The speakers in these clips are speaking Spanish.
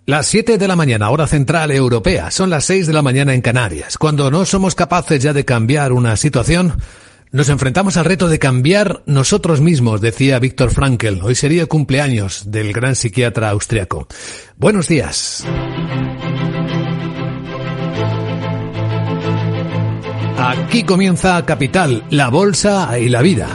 Las 7 de la mañana, hora central europea. Son las 6 de la mañana en Canarias. Cuando no somos capaces ya de cambiar una situación, nos enfrentamos al reto de cambiar nosotros mismos, decía Viktor Frankl. Hoy sería cumpleaños del gran psiquiatra austriaco. Buenos días. Aquí comienza Capital, la bolsa y la vida.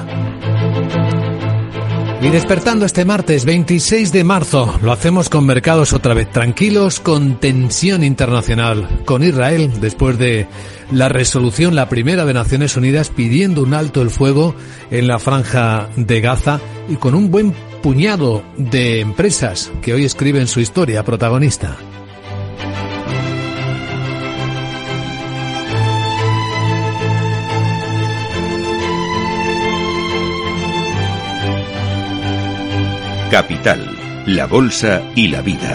Y despertando este martes 26 de marzo, lo hacemos con mercados otra vez tranquilos, con tensión internacional con Israel, después de la resolución, la primera de Naciones Unidas, pidiendo un alto el fuego en la franja de Gaza, y con un buen puñado de empresas que hoy escriben su historia protagonista. Capital, la bolsa y la vida.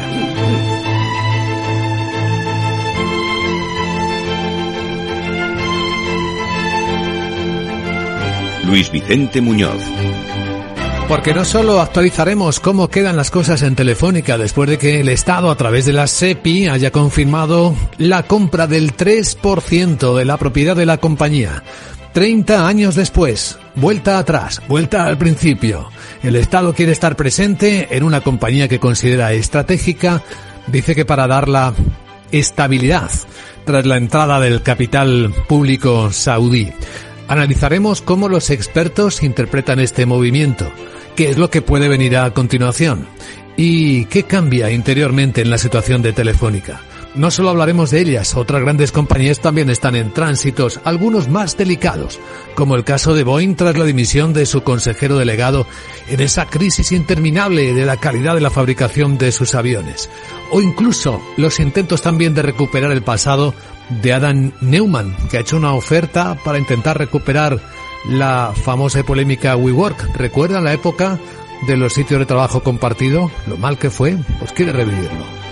Luis Vicente Muñoz. Porque no solo actualizaremos cómo quedan las cosas en Telefónica después de que el Estado, a través de la SEPI, haya confirmado la compra del 3% de la propiedad de la compañía. 30 años después, vuelta atrás, vuelta al principio. El Estado quiere estar presente en una compañía que considera estratégica. Dice que para dar la estabilidad tras la entrada del capital público saudí. Analizaremos cómo los expertos interpretan este movimiento, qué es lo que puede venir a continuación y qué cambia interiormente en la situación de Telefónica. No solo hablaremos de ellas, otras grandes compañías también están en tránsitos, algunos más delicados, como el caso de Boeing tras la dimisión de su consejero delegado en esa crisis interminable de la calidad de la fabricación de sus aviones. O incluso los intentos también de recuperar el pasado de Adam Neumann, que ha hecho una oferta para intentar recuperar la famosa y polémica WeWork. ¿Recuerdan la época de los sitios de trabajo compartido? Lo mal que fue, pues quiere revivirlo.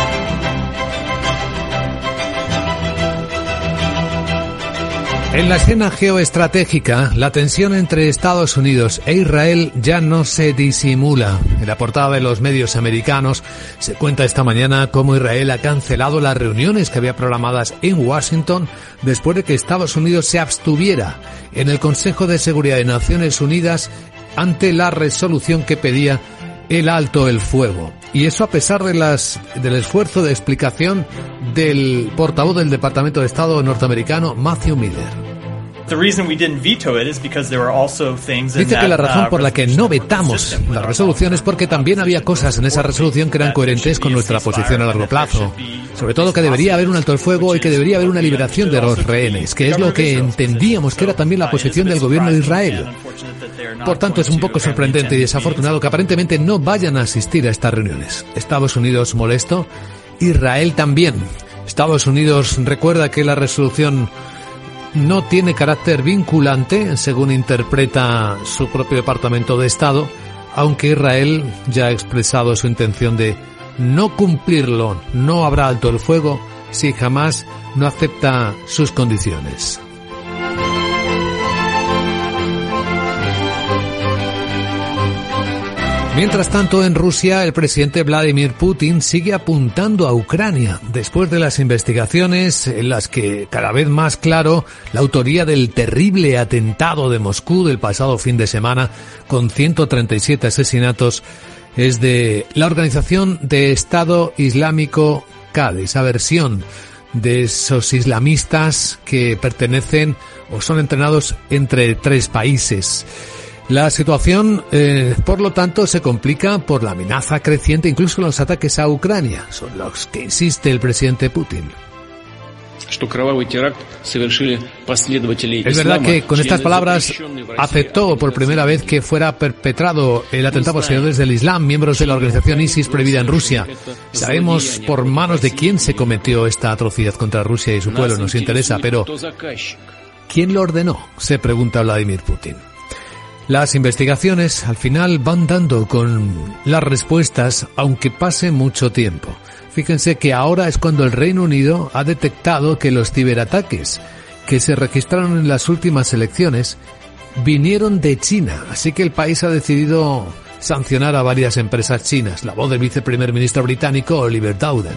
En la escena geoestratégica, la tensión entre Estados Unidos e Israel ya no se disimula. En la portada de los medios americanos se cuenta esta mañana cómo Israel ha cancelado las reuniones que había programadas en Washington después de que Estados Unidos se abstuviera en el Consejo de Seguridad de Naciones Unidas ante la resolución que pedía el alto el fuego. Y eso a pesar de del esfuerzo de explicación del portavoz del Departamento de Estado norteamericano, Matthew Miller. Dice que la razón por la que no vetamos la resolución es porque también había cosas en esa resolución que eran coherentes con nuestra posición a largo plazo. Sobre todo que debería haber un alto el fuego y que debería haber una liberación de los rehenes, que es lo que entendíamos que era también la posición del gobierno de Israel. Por tanto, es un poco sorprendente y desafortunado que aparentemente no vayan a asistir a estas reuniones. Estados Unidos molesto, Israel también. Estados Unidos recuerda que la resolución no tiene carácter vinculante, según interpreta su propio Departamento de Estado, aunque Israel ya ha expresado su intención de no cumplirlo. No habrá alto el fuego si Hamás no acepta sus condiciones. Mientras tanto, en Rusia, el presidente Vladimir Putin sigue apuntando a Ucrania, después de las investigaciones en las que cada vez más claro la autoría del terrible atentado de Moscú del pasado fin de semana, con 137 asesinatos, es de la organización de Estado Islámico K, esa versión de esos islamistas que pertenecen o son entrenados entre 3 países. La situación, por lo tanto, se complica por la amenaza creciente, incluso los ataques a Ucrania, son los que insiste el presidente Putin. Es verdad que con estas palabras aceptó por primera vez que fuera perpetrado el atentado por seguidores del Islam, miembros de la organización ISIS prohibida en Rusia. Sabemos por manos de quién se cometió esta atrocidad contra Rusia y su pueblo, nos interesa, pero ¿quién lo ordenó?, se pregunta Vladimir Putin. Las investigaciones al final van dando con las respuestas, aunque pase mucho tiempo. Fíjense que ahora es cuando el Reino Unido ha detectado que los ciberataques que se registraron en las últimas elecciones vinieron de China, así que el país ha decidido sancionar a varias empresas chinas. La voz del viceprimer ministro británico Oliver Dowden.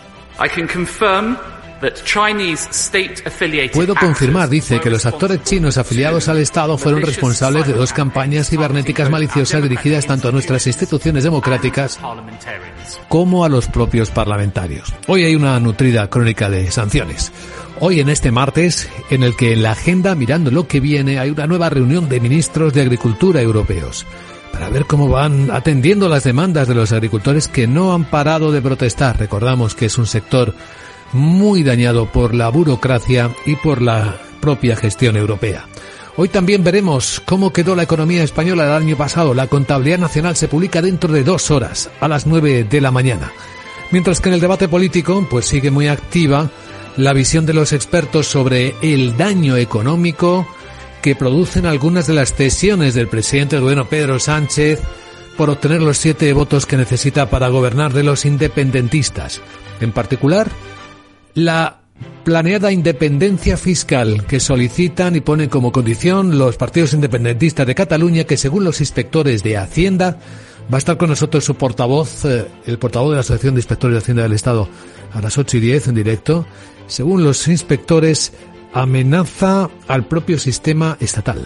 Puedo confirmar, dice, que los actores chinos afiliados al Estado fueron responsables de 2 campañas cibernéticas maliciosas dirigidas tanto a nuestras instituciones democráticas como a los propios parlamentarios. Hoy hay una nutrida crónica de sanciones. Hoy, en este martes, en el que en la agenda, mirando lo que viene, hay una nueva reunión de ministros de Agricultura europeos para ver cómo van atendiendo las demandas de los agricultores que no han parado de protestar. Recordamos que es un sector muy dañado por la burocracia y por la propia gestión europea. Hoy también veremos cómo quedó la economía española el año pasado. La contabilidad nacional se publica dentro de 2 horas, a las 9 de la mañana. Mientras que en el debate político, pues sigue muy activa la visión de los expertos sobre el daño económico que producen algunas de las cesiones del presidente del gobierno Pedro Sánchez por obtener los 7 votos que necesita para gobernar de los independentistas. En particular, la planeada independencia fiscal que solicitan y ponen como condición los partidos independentistas de Cataluña, que según los inspectores de Hacienda, va a estar con nosotros su portavoz, el portavoz de la Asociación de Inspectores de Hacienda del Estado, a las 8:10 en directo. Según los inspectores, amenaza al propio sistema estatal.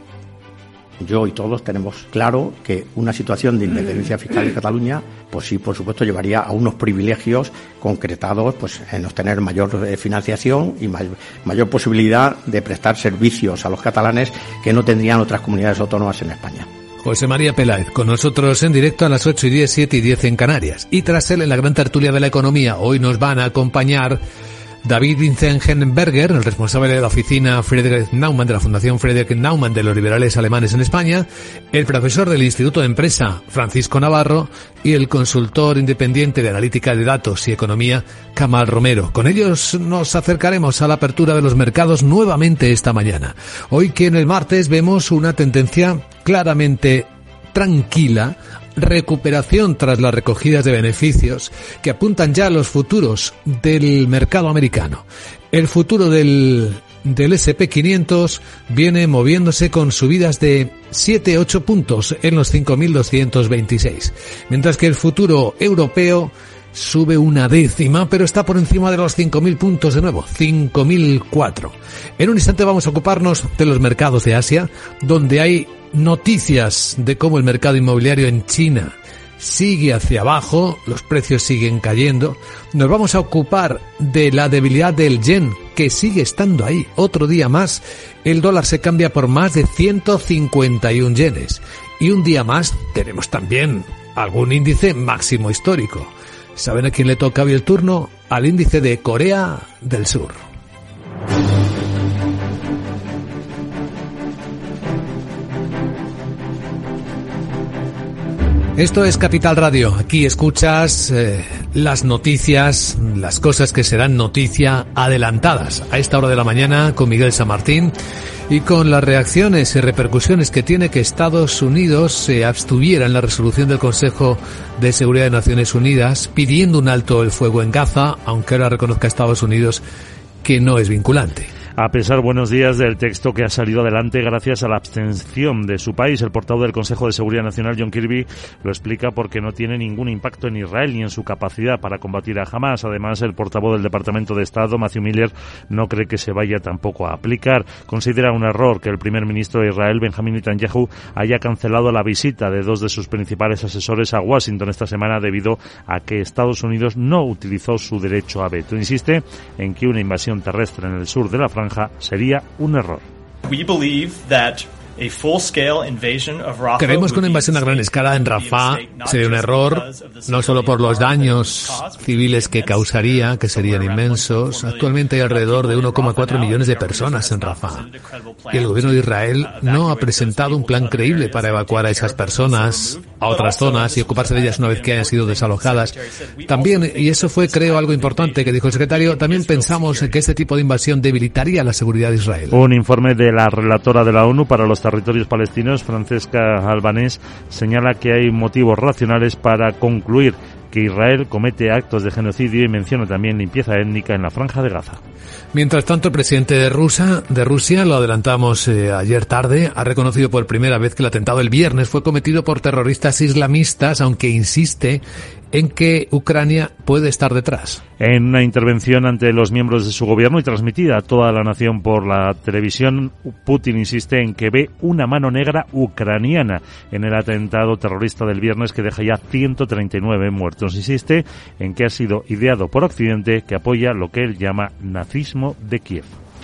Yo y todos tenemos claro que una situación de independencia fiscal en Cataluña, pues sí, por supuesto, llevaría a unos privilegios concretados, pues en obtener mayor financiación y mayor posibilidad de prestar servicios a los catalanes que no tendrían otras comunidades autónomas en España. José María Peláez, con nosotros en directo a las 8:10, 7:10 en Canarias. Y tras él, en la gran tertulia de la economía, hoy nos van a acompañar David Vinzenberger, el responsable de la oficina Friedrich Naumann, de la Fundación Friedrich Naumann de los liberales alemanes en España, el profesor del Instituto de Empresa, Francisco Navarro, y el consultor independiente de analítica de datos y economía, Kamal Romero. Con ellos nos acercaremos a la apertura de los mercados nuevamente esta mañana. Hoy, que en el martes vemos una tendencia claramente tranquila, recuperación tras las recogidas de beneficios que apuntan ya a los futuros del mercado americano. El futuro del SP500 viene moviéndose con subidas de 7-8 puntos en los 5.226, mientras que el futuro europeo sube 0,1, pero está por encima de los 5.000 puntos de nuevo, 5.004. En un instante vamos a ocuparnos de los mercados de Asia, donde hay noticias de cómo el mercado inmobiliario en China sigue hacia abajo, los precios siguen cayendo. Nos vamos a ocupar de la debilidad del yen, que sigue estando ahí. Otro día más, el dólar se cambia por más de 151 yenes. Y un día más tenemos también algún índice máximo histórico. ¿Saben a quién le toca hoy el turno? Al índice de Corea del Sur. Esto es Capital Radio. Aquí escuchas las noticias, las cosas que serán noticia adelantadas a esta hora de la mañana con Miguel San Martín y con las reacciones y repercusiones que tiene que Estados Unidos se abstuviera en la resolución del Consejo de Seguridad de Naciones Unidas pidiendo un alto el fuego en Gaza, aunque ahora reconozca Estados Unidos que no es vinculante. A pesar, buenos días, del texto que ha salido adelante gracias a la abstención de su país, el portavoz del Consejo de Seguridad Nacional, John Kirby, lo explica porque no tiene ningún impacto en Israel ni en su capacidad para combatir a Hamas. Además, el portavoz del Departamento de Estado, Matthew Miller, no cree que se vaya tampoco a aplicar. Considera un error que el primer ministro de Israel, Benjamin Netanyahu, haya cancelado la visita de 2 de sus principales asesores a Washington esta semana debido a que Estados Unidos no utilizó su derecho a veto. Insiste en que una invasión terrestre en el sur de la franja sería un error. Creemos que una invasión a gran escala en Rafah sería un error, no solo por los daños civiles que causaría, que serían inmensos. Actualmente hay alrededor de 1,4 millones de personas en Rafah. Y el gobierno de Israel no ha presentado un plan creíble para evacuar a esas personas a otras zonas y ocuparse de ellas una vez que hayan sido desalojadas. También, y eso fue, creo, algo importante que dijo el secretario, también pensamos en que este tipo de invasión debilitaría la seguridad de Israel. Un informe de la relatora de la ONU para los territorios palestinos, Francesca Albanese, señala que hay motivos racionales para concluir que Israel comete actos de genocidio y menciona también limpieza étnica en la Franja de Gaza. Mientras tanto, el presidente de Rusia, lo adelantamos ayer tarde, ha reconocido por primera vez que el atentado el viernes fue cometido por terroristas islamistas, aunque insiste en que Ucrania puede estar detrás. En una intervención ante los miembros de su gobierno y transmitida a toda la nación por la televisión, Putin insiste en que ve una mano negra ucraniana en el atentado terrorista del viernes que deja ya 139 muertos. Insiste en que ha sido ideado por Occidente, que apoya lo que él llama nazismo de Kiev.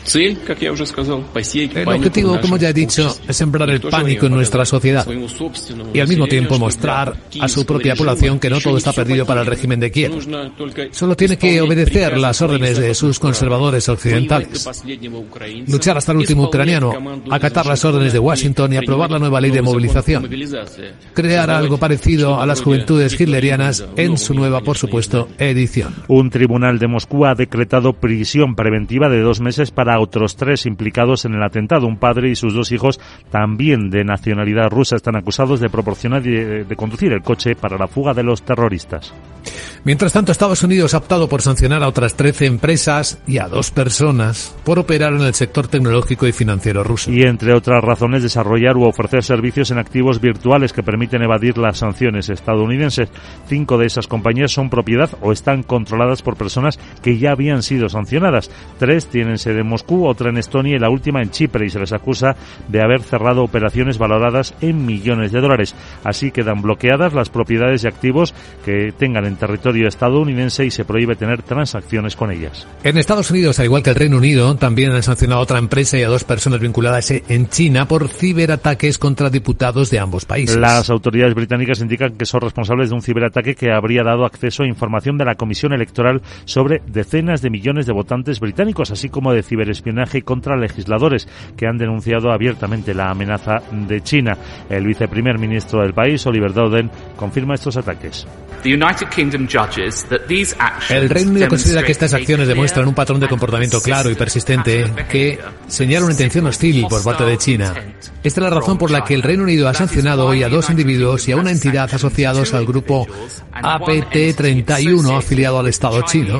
El objetivo, como ya he dicho, es sembrar el pánico en nuestra sociedad y al mismo tiempo mostrar a su propia población que no todo está perdido para el régimen de Kiev. Solo tiene que obedecer las órdenes de sus conservadores occidentales, luchar hasta el último ucraniano, acatar las órdenes de Washington y aprobar la nueva ley de movilización, crear algo parecido a las juventudes hitlerianas en su nueva, por supuesto, edición. Un tribunal de Moscú ha decretado prisión preventiva de 2 meses para otros 3 implicados en el atentado. Un padre y sus 2 hijos, también de nacionalidad rusa, están acusados de proporcionar y de conducir el coche para la fuga de los terroristas. Mientras tanto, Estados Unidos ha optado por sancionar a otras 13 empresas y a 2 personas por operar en el sector tecnológico y financiero ruso. Y, entre otras razones, desarrollar u ofrecer servicios en activos virtuales que permiten evadir las sanciones estadounidenses. 5 de esas compañías son propiedad o están controladas por personas que ya habían sido sancionadas. 3 tienen sede en Moscú, otra en Estonia y la última en Chipre, y se les acusa de haber cerrado operaciones valoradas en millones de dólares. Así quedan bloqueadas las propiedades y activos que tengan en territorio estadounidense y se prohíbe tener transacciones con ellas. En Estados Unidos, al igual que el Reino Unido, también han sancionado a otra empresa y a 2 personas vinculadas en China por ciberataques contra diputados de ambos países. Las autoridades británicas indican que son responsables de un ciberataque que habría dado acceso a información de la Comisión Electoral sobre decenas de millones de votantes británicos, así como de ciberespionaje contra legisladores que han denunciado abiertamente la amenaza de China. El viceprimer ministro del país, Oliver Dowden, confirma estos ataques. El Reino Unido considera que estas acciones demuestran un patrón de comportamiento claro y persistente que señala una intención hostil por parte de China. Esta es la razón por la que el Reino Unido ha sancionado hoy a 2 individuos y a una entidad asociados al grupo APT-31, afiliado al Estado chino,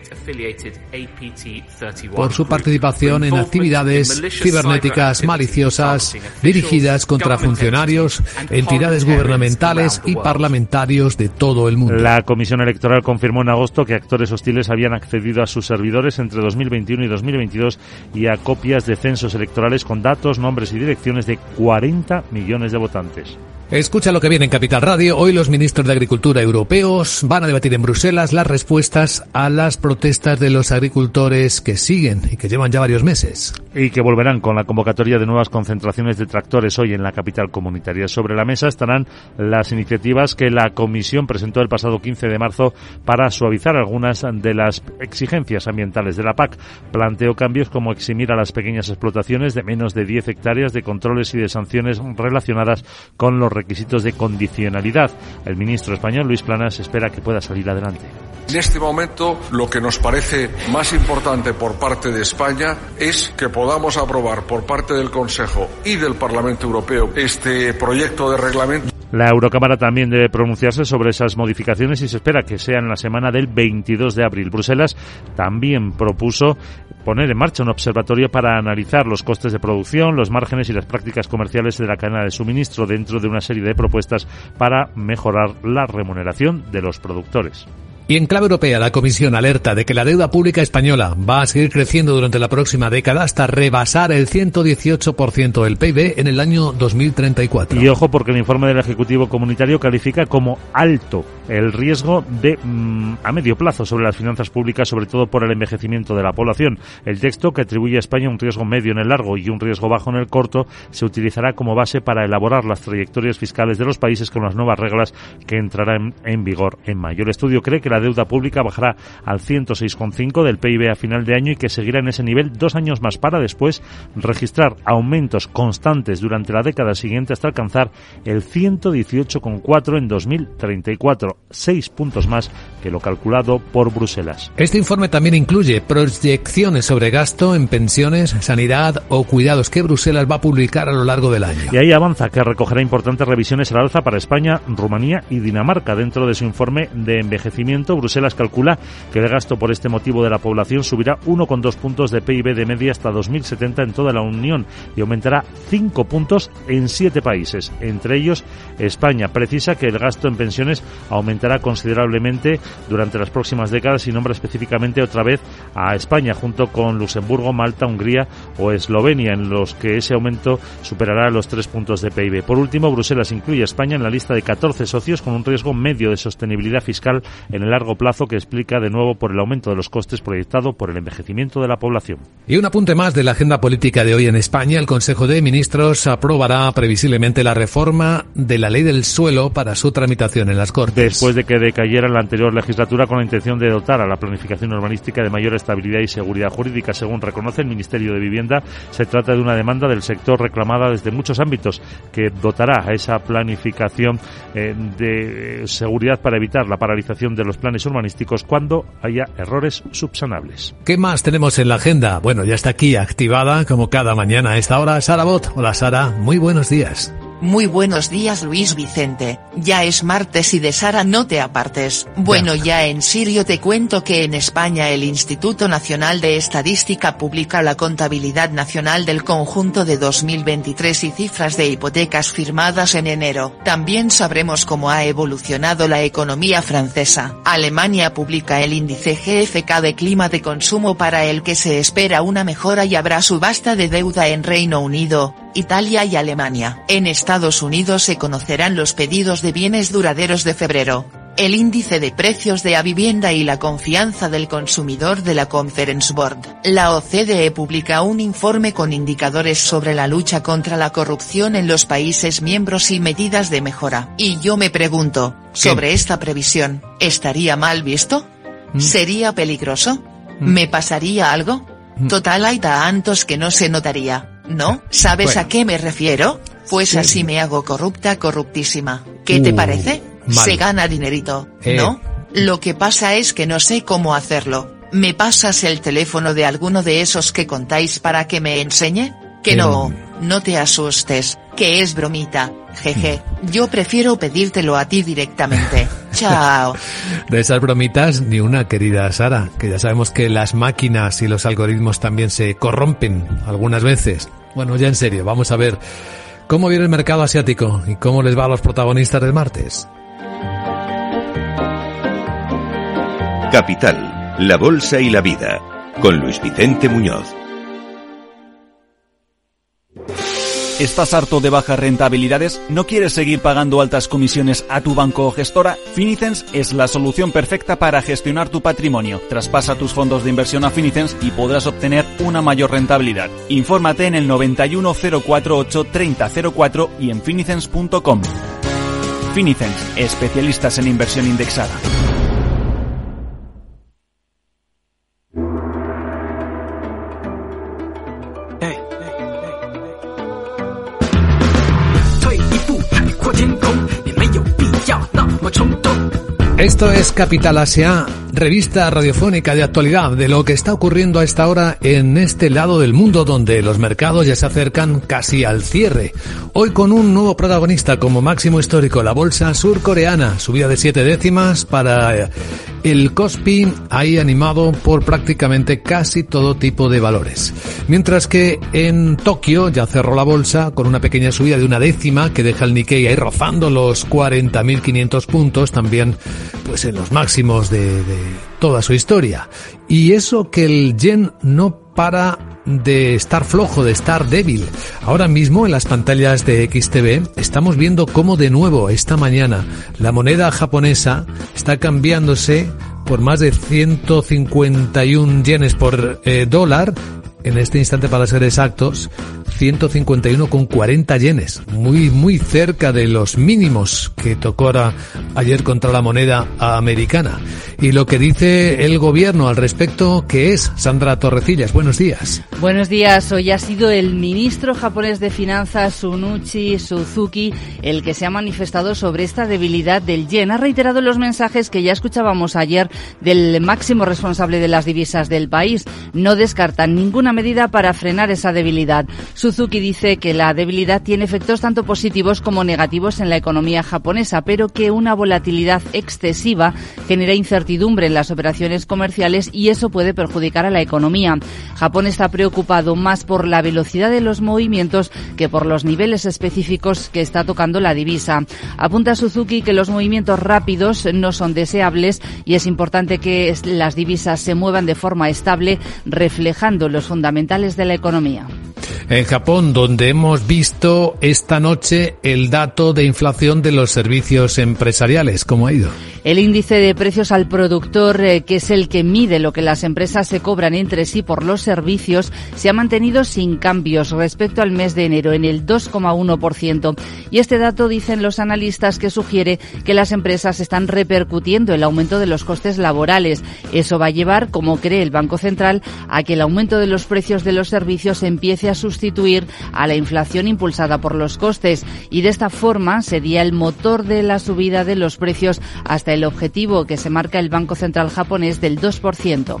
por su participación en actividades cibernéticas maliciosas dirigidas contra funcionarios, entidades gubernamentales y parlamentarios de todo el mundo. La Comisión Electoral confirmó en agosto que actores hostiles habían accedido a sus servidores entre 2021 y 2022 y a copias de censos electorales con datos, nombres y direcciones de 40 millones de votantes. Escucha lo que viene en Capital Radio. Hoy los ministros de Agricultura europeos van a debatir en Bruselas las respuestas a las protestas de los agricultores que siguen y que llevan ya varios meses. Y que volverán con la convocatoria de nuevas concentraciones de tractores hoy en la capital comunitaria. Sobre la mesa estarán las iniciativas que la Comisión presentó el pasado 15 de marzo para suavizar algunas de las exigencias ambientales de la PAC. Planteó cambios como eximir a las pequeñas explotaciones de menos de 10 hectáreas de controles y de sanciones relacionadas con los requisitos de condicionalidad. El ministro español, Luis Planas, espera que pueda salir adelante. En este momento, lo que nos parece más importante por parte de España es que podamos aprobar por parte del Consejo y del Parlamento Europeo este proyecto de reglamento. La Eurocámara también debe pronunciarse sobre esas modificaciones y se espera que sea en la semana del 22 de abril. Bruselas también propuso poner en marcha un observatorio para analizar los costes de producción, los márgenes y las prácticas comerciales de la cadena de suministro dentro de una serie de propuestas para mejorar la remuneración de los productores. Y en clave europea, la Comisión alerta de que la deuda pública española va a seguir creciendo durante la próxima década hasta rebasar el 118% del PIB en el año 2034. Y ojo, porque el informe del Ejecutivo Comunitario califica como alto el riesgo de a medio plazo sobre las finanzas públicas, sobre todo por el envejecimiento de la población. El texto, que atribuye a España un riesgo medio en el largo y un riesgo bajo en el corto, se utilizará como base para elaborar las trayectorias fiscales de los países con las nuevas reglas que entrarán en vigor en mayo. El estudio cree que la deuda pública bajará al 106,5 del PIB a final de año y que seguirá en ese nivel 2 años más para después registrar aumentos constantes durante la década siguiente hasta alcanzar el 118,4 en 2034. año, 6 puntos más que lo calculado por Bruselas. Este informe también incluye proyecciones sobre gasto en pensiones, sanidad o cuidados que Bruselas va a publicar a lo largo del año. Y ahí avanza que recogerá importantes revisiones al alza para España, Rumanía y Dinamarca. Dentro de su informe de envejecimiento, Bruselas calcula que el gasto por este motivo de la población subirá 1,2 puntos de PIB de media hasta 2070 en toda la Unión y aumentará 5 puntos en 7 países, entre ellos España. Precisa que el gasto en pensiones aumentará considerablemente durante las próximas décadas y nombra específicamente otra vez a España junto con Luxemburgo, Malta, Hungría o Eslovenia, en los que ese aumento superará los 3 puntos de PIB. Por último, Bruselas incluye a España en la lista de 14 socios con un riesgo medio de sostenibilidad fiscal en el largo plazo que explica de nuevo por el aumento de los costes proyectado por el envejecimiento de la población. Y un apunte más de la agenda política de hoy en España. El Consejo de Ministros aprobará previsiblemente la reforma de la ley del suelo para su tramitación en las Cortes. Después de que decayera en la anterior legislatura con la intención de dotar a la planificación urbanística de mayor estabilidad y seguridad jurídica, según reconoce el Ministerio de Vivienda, se trata de una demanda del sector reclamada desde muchos ámbitos que dotará a esa planificación de seguridad para evitar la paralización de los planes urbanísticos cuando haya errores subsanables. ¿Qué más tenemos en la agenda? Bueno, ya está aquí activada como cada mañana a esta hora Sara Bot. Hola Sara, muy buenos días. Muy buenos días Luis Vicente, ya es martes y de Sara no te apartes. Bueno, ya en serio te cuento que en España el Instituto Nacional de Estadística publica la contabilidad nacional del conjunto de 2023 y cifras de hipotecas firmadas en enero. También sabremos cómo ha evolucionado la economía francesa. Alemania publica el índice GfK de clima de consumo para el que se espera una mejora y habrá subasta de deuda en Reino Unido, Italia y Alemania. En Estados Unidos se conocerán los pedidos de bienes duraderos de febrero, el índice de precios de la vivienda y la confianza del consumidor de la Conference Board. La OCDE publica un informe con indicadores sobre la lucha contra la corrupción en los países miembros y medidas de mejora. Y yo me pregunto, sobre esta previsión, ¿estaría mal visto? ¿Sería peligroso? ¿Me pasaría algo? Total, hay tantos que no se notaría, ¿no? ¿Sabes a qué me refiero? Pues sí. Así me hago corruptísima. ¿Qué te parece? Mal. Se gana dinerito, ¿no? Lo que pasa es que no sé cómo hacerlo. ¿Me pasas el teléfono de alguno de esos que contáis para que me enseñe? Que no te asustes, que es bromita, jeje. Yo prefiero pedírtelo a ti directamente. Chao. De esas bromitas, ni una, querida Sara, que ya sabemos que las máquinas y los algoritmos también se corrompen algunas veces. Bueno, ya en serio, vamos a ver cómo viene el mercado asiático y cómo les va a los protagonistas del martes. Capital, la bolsa y la vida, con Luis Vicente Muñoz. ¿Estás harto de bajas rentabilidades? ¿No quieres seguir pagando altas comisiones a tu banco o gestora? Finicens es la solución perfecta para gestionar tu patrimonio. Traspasa tus fondos de inversión a Finicens y podrás obtener una mayor rentabilidad. Infórmate en el 91 048 3004 y en finicens.com. Finicens, especialistas en inversión indexada. Esto es Capital Asia, revista radiofónica de actualidad de lo que está ocurriendo a esta hora en este lado del mundo donde los mercados ya se acercan casi al cierre. Hoy con un nuevo protagonista como máximo histórico, la bolsa surcoreana, subida de 7 décimas para el Kospi, ahí animado por prácticamente casi todo tipo de valores. Mientras que en Tokio ya cerró la bolsa con una pequeña subida de 1 décima que deja el Nikkei ahí rozando los 40.500 puntos, también pues en los máximos de toda su historia. Y eso que el yen no para de estar flojo, de estar débil. Ahora mismo en las pantallas de XTV estamos viendo cómo de nuevo esta mañana la moneda japonesa está cambiándose por más de 151 yenes por dólar. En este instante, para ser exactos, 151,40 yenes, muy cerca de los mínimos que tocó ayer contra la moneda americana. y lo que dice el gobierno al respecto, ¿qué es? Sandra Torrecillas, buenos días. Buenos días. Hoy ha sido el ministro japonés de Finanzas, Shunichi Suzuki, el que se ha manifestado sobre esta debilidad del yen. Ha reiterado los mensajes que ya escuchábamos ayer del máximo responsable de las divisas del país. No descartan ninguna medida para frenar esa debilidad. Suzuki dice que la debilidad tiene efectos tanto positivos como negativos en la economía japonesa, pero que una volatilidad excesiva genera incertidumbre en las operaciones comerciales y eso puede perjudicar a la economía. Japón está preocupado más por la velocidad de los movimientos que por los niveles específicos que está tocando la divisa. Apunta Suzuki que los movimientos rápidos no son deseables y es importante que las divisas se muevan de forma estable, reflejando los fundamentales de la economía. En Japón, donde hemos visto esta noche el dato de inflación de los servicios empresariales, ¿cómo ha ido? El índice de precios al productor, que es el que mide lo que las empresas se cobran entre sí por los servicios, se ha mantenido sin cambios respecto al mes de enero, en el 2,1%. Y este dato, dicen los analistas, que sugiere que las empresas están repercutiendo el aumento de los costes laborales. Eso va a llevar, como cree el Banco Central, a que el aumento de los precios de los servicios empiece a sustituir a la inflación impulsada por los costes, y de esta forma sería el motor de la subida de los precios hasta el objetivo que se marca el Banco Central japonés del 2%.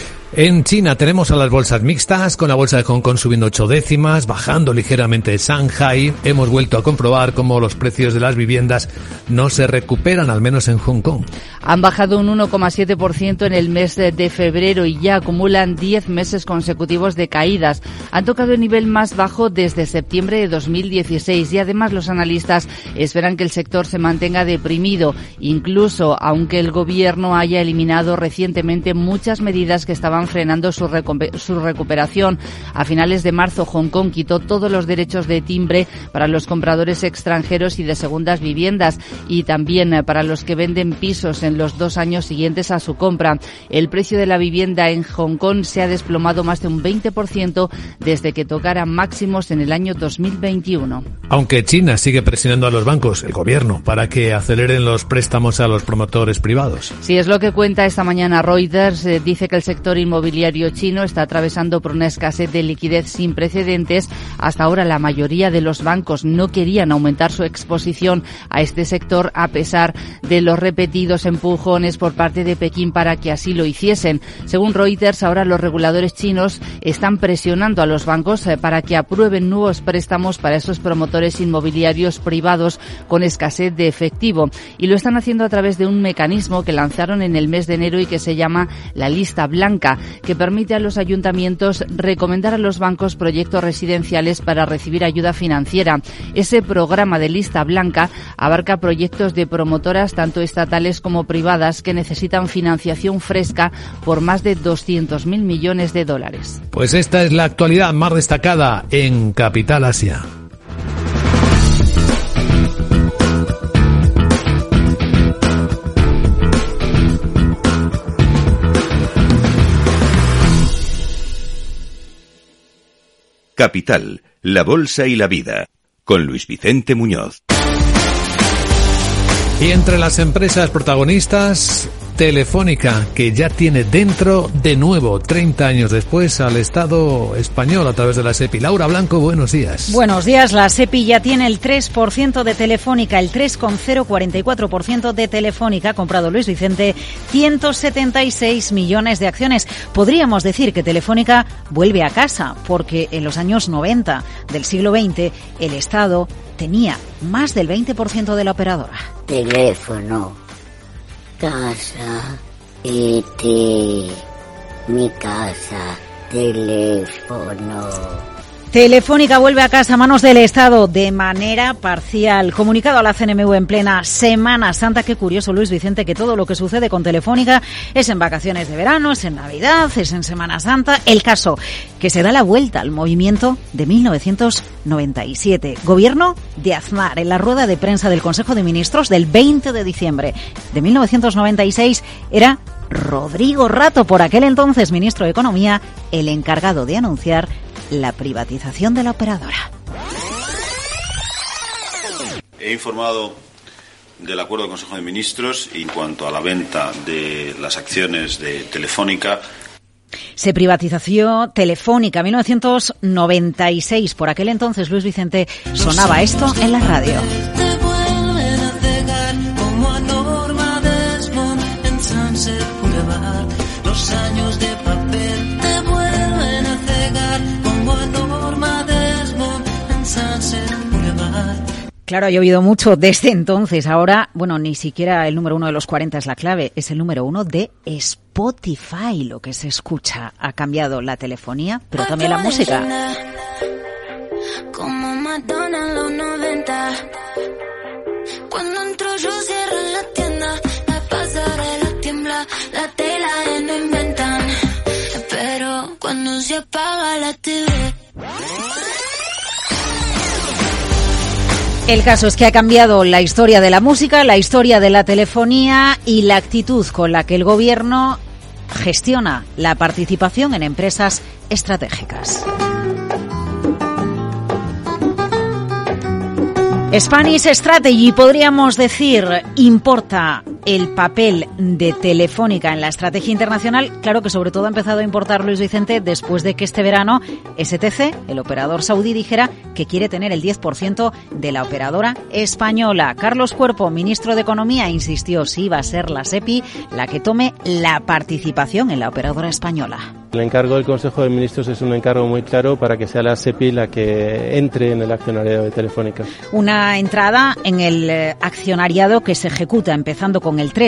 En China tenemos a las bolsas mixtas, con la bolsa de Hong Kong subiendo 8 décimas, bajando ligeramente Shanghai. Hemos vuelto a comprobar cómo los precios de las viviendas no se recuperan, al menos en Hong Kong. Han bajado un 1,7% en el mes de febrero y ya acumulan 10 meses consecutivos de caídas. Han tocado el nivel más bajo desde septiembre de 2016 y además los analistas esperan que el sector se mantenga deprimido, incluso aunque el gobierno haya eliminado recientemente muchas medidas que estaban frenando su recuperación. A finales de marzo, Hong Kong quitó todos los derechos de timbre para los compradores extranjeros y de segundas viviendas y también para los que venden pisos en los 2 años siguientes a su compra. El precio de la vivienda en Hong Kong se ha desplomado más de un 20% desde que tocara máximos en el año 2021. Aunque China sigue presionando a los bancos, el gobierno, para que aceleren los préstamos a los promotores privados. Sí, es lo que cuenta esta mañana Reuters. Dice que el sector inmobiliario chino está atravesando por una escasez de liquidez sin precedentes. Hasta ahora la mayoría de los bancos no querían aumentar su exposición a este sector a pesar de los repetidos empujones por parte de Pekín para que así lo hiciesen. Según Reuters, ahora los reguladores chinos están presionando a los bancos para que aprueben nuevos préstamos para esos promotores inmobiliarios privados con escasez de efectivo, y lo están haciendo a través de un mecanismo que lanzaron en el mes de enero y que se llama la lista blanca, que permite a los ayuntamientos recomendar a los bancos proyectos residenciales para recibir ayuda financiera. Ese programa de lista blanca abarca proyectos de promotoras tanto estatales como privadas que necesitan financiación fresca por más de 200.000 millones de dólares. Pues esta es la actualidad más destacada en Capital Asia. Capital, la bolsa y la vida, con Luis Vicente Muñoz. Y entre las empresas protagonistas, Telefónica, que ya tiene dentro de nuevo, 30 años después, al Estado español a través de la SEPI. Laura Blanco, buenos días. Buenos días. La SEPI ya tiene el 3% de Telefónica, el 3,044% de Telefónica. Ha comprado Luis Vicente 176 millones de acciones. Podríamos decir que Telefónica vuelve a casa, porque en los años 90 del siglo XX el Estado tenía más del 20% de la operadora. Teléfono, casa, mi casa, teléfono. Telefónica vuelve a casa a manos del Estado de manera parcial. Comunicado a la CNMV en plena Semana Santa. Qué curioso, Luis Vicente, que todo lo que sucede con Telefónica es en vacaciones de verano, es en Navidad, es en Semana Santa. El caso, que se da la vuelta al movimiento de 1997. Gobierno de Aznar. En la rueda de prensa del Consejo de Ministros del 20 de diciembre de 1996 era Rodrigo Rato, por aquel entonces ministro de Economía, el encargado de anunciar la privatización de la operadora. He informado del acuerdo del Consejo de Ministros en cuanto a la venta de las acciones de Telefónica. Se privatizació Telefónica en 1996. Por aquel entonces, Luis Vicente, sonaba esto en la radio. Los años de papel te vuelven a cegar como a Norma Desmond en Sunset Boulevard. Claro, ha llovido mucho desde entonces. Ahora, bueno, ni siquiera el número 1 de los 40 es la clave, es el número 1 de Spotify. Lo que se escucha ha cambiado la telefonía, pero también la música. Como Madonna en los 90. Cuando entro yo cierro la tienda, la pasarela tiembla, la tela no inventan. Pero cuando se apaga la TV. El caso es que ha cambiado la historia de la música, la historia de la telefonía y la actitud con la que el gobierno gestiona la participación en empresas estratégicas. Spanish Strategy, podríamos decir, importa el papel de Telefónica en la estrategia internacional. Claro que sobre todo ha empezado a importar, Luis Vicente, después de que este verano STC, el operador saudí, dijera que quiere tener el 10% de la operadora española. Carlos Cuerpo, ministro de Economía, insistió si iba a ser la SEPI la que tome la participación en la operadora española. El encargo del Consejo de Ministros es un encargo muy claro para que sea la SEPI la que entre en el accionariado de Telefónica. Una entrada en el accionariado que se ejecuta empezando con el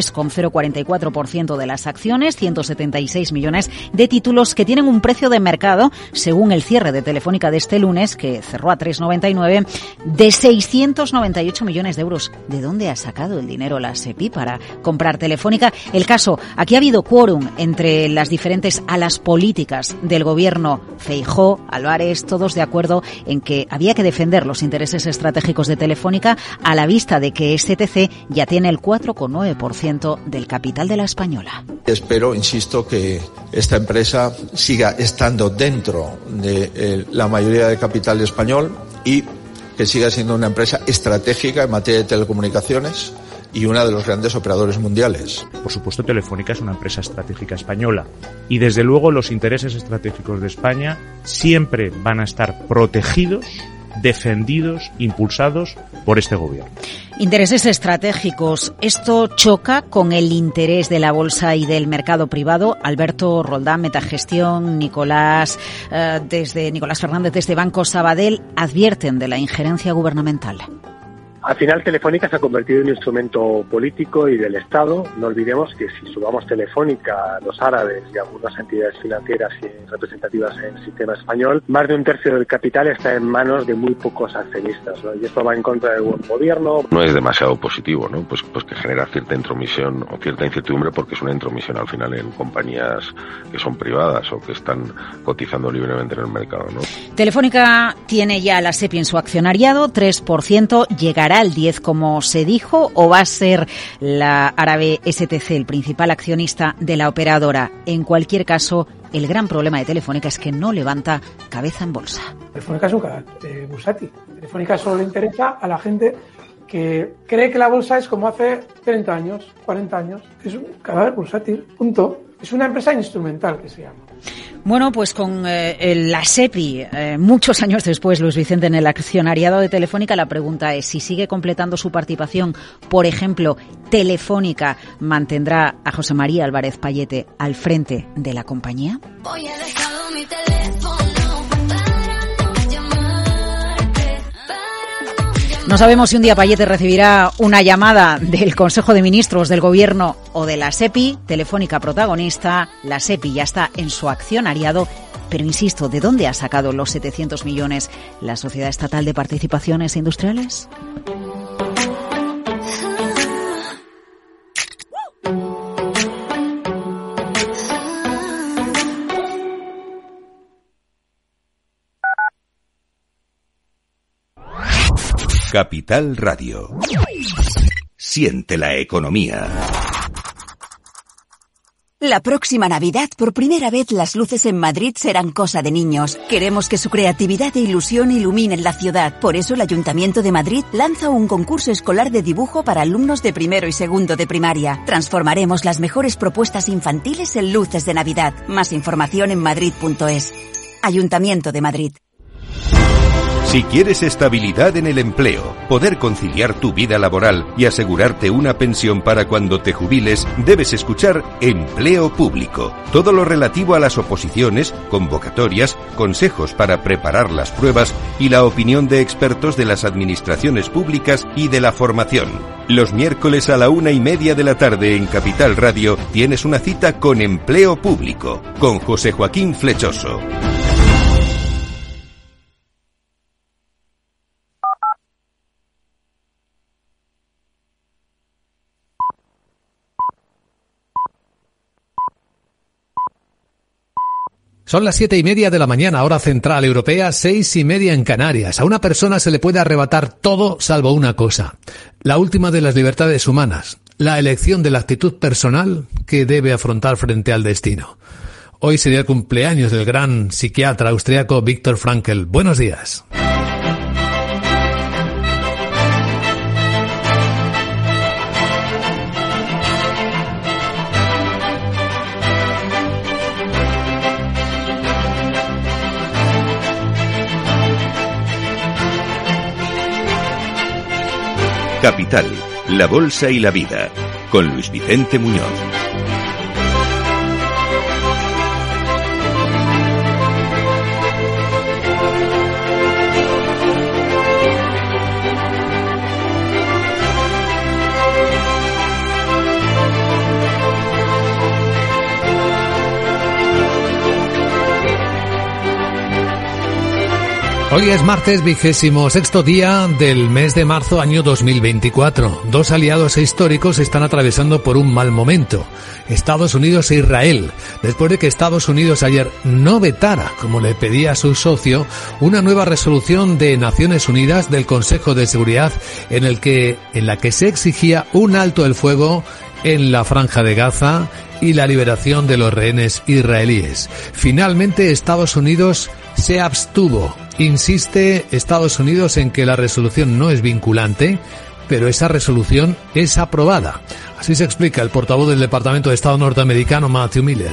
3,044% de las acciones, 176 millones de títulos que tienen un precio de mercado, según el cierre de Telefónica de este lunes, que cerró a 3,99, de 698 millones de euros. ¿De dónde ha sacado el dinero la SEPI para comprar Telefónica? El caso, aquí ha habido quórum entre las diferentes alas políticas del gobierno. Feijóo, Álvarez, todos de acuerdo en que había que defender los intereses estratégicos de Telefónica a la vista de que STC ya tiene el 4,9% del capital de la española. Espero, insisto, que esta empresa siga estando dentro de la mayoría del capital español y que siga siendo una empresa estratégica en materia de telecomunicaciones y una de los grandes operadores mundiales. Por supuesto, Telefónica es una empresa estratégica española y desde luego los intereses estratégicos de España siempre van a estar protegidos, defendidos, impulsados por este gobierno. Intereses estratégicos. Esto choca con el interés de la bolsa y del mercado privado. Alberto Roldán, Metagestión, Nicolás Fernández desde Banco Sabadell advierten de la injerencia gubernamental. Al final Telefónica se ha convertido en un instrumento político y del Estado. No olvidemos que si sumamos Telefónica, los árabes y algunas entidades financieras y representativas en el sistema español, más de un tercio del capital está en manos de muy pocos accionistas, ¿no? Y esto va en contra del buen gobierno. No es demasiado positivo, ¿no? Pues que genera cierta intromisión o cierta incertidumbre porque es una intromisión al final en compañías que son privadas o que están cotizando libremente en el mercado, ¿no? Telefónica tiene ya la SEPI en su accionariado, 3%, llegará al 10% como se dijo, o va a ser la árabe STC el principal accionista de la operadora. En cualquier caso, el gran problema de Telefónica es que no levanta cabeza en bolsa. Telefónica es un cadáver bursátil. Telefónica solo le interesa a la gente que cree que la bolsa es como hace 30 años, 40 años. Es un cadáver bursátil, punto. Es una empresa instrumental que se llama. Bueno, pues con la SEPI, muchos años después, Luis Vicente, en el accionariado de Telefónica, la pregunta es si sigue completando su participación. Por ejemplo, Telefónica mantendrá a José María Álvarez Pallete al frente de la compañía. Hoy he dejado mi teléfono. No sabemos si un día Pallete recibirá una llamada del Consejo de Ministros, del Gobierno o de la SEPI. Telefónica protagonista, la SEPI ya está en su accionariado, pero insisto, ¿de dónde ha sacado los 700 millones la Sociedad Estatal de Participaciones Industriales? Capital Radio. Siente la economía. La próxima Navidad, por primera vez, las luces en Madrid serán cosa de niños. Queremos que su creatividad e ilusión iluminen la ciudad. Por eso el Ayuntamiento de Madrid lanza un concurso escolar de dibujo para alumnos de primero y segundo de primaria. Transformaremos las mejores propuestas infantiles en luces de Navidad. Más información en madrid.es. Ayuntamiento de Madrid. Si quieres estabilidad en el empleo, poder conciliar tu vida laboral y asegurarte una pensión para cuando te jubiles, debes escuchar Empleo Público. Todo lo relativo a las oposiciones, convocatorias, consejos para preparar las pruebas y la opinión de expertos de las administraciones públicas y de la formación. Los miércoles a la 1:30 de la tarde en Capital Radio tienes una cita con Empleo Público, con José Joaquín Flechoso. Son las 7:30 de la mañana, hora central europea, 6:30 en Canarias. A una persona se le puede arrebatar todo salvo una cosa. La última de las libertades humanas. La elección de la actitud personal que debe afrontar frente al destino. Hoy sería el cumpleaños del gran psiquiatra austriaco Viktor Frankl. Buenos días. Capital, la Bolsa y la Vida, con Luis Vicente Muñoz. Hoy es martes 26º día del mes de marzo año 2024. Dos aliados históricos están atravesando por un mal momento. Estados Unidos e Israel, después de que Estados Unidos ayer no vetara, como le pedía a su socio, una nueva resolución de Naciones Unidas del Consejo de Seguridad en la que se exigía un alto el fuego en la Franja de Gaza y la liberación de los rehenes israelíes. Finalmente Estados Unidos se abstuvo. Insiste Estados Unidos en que la resolución no es vinculante, pero esa resolución es aprobada. Así se explica el portavoz del Departamento de Estado norteamericano, Matthew Miller.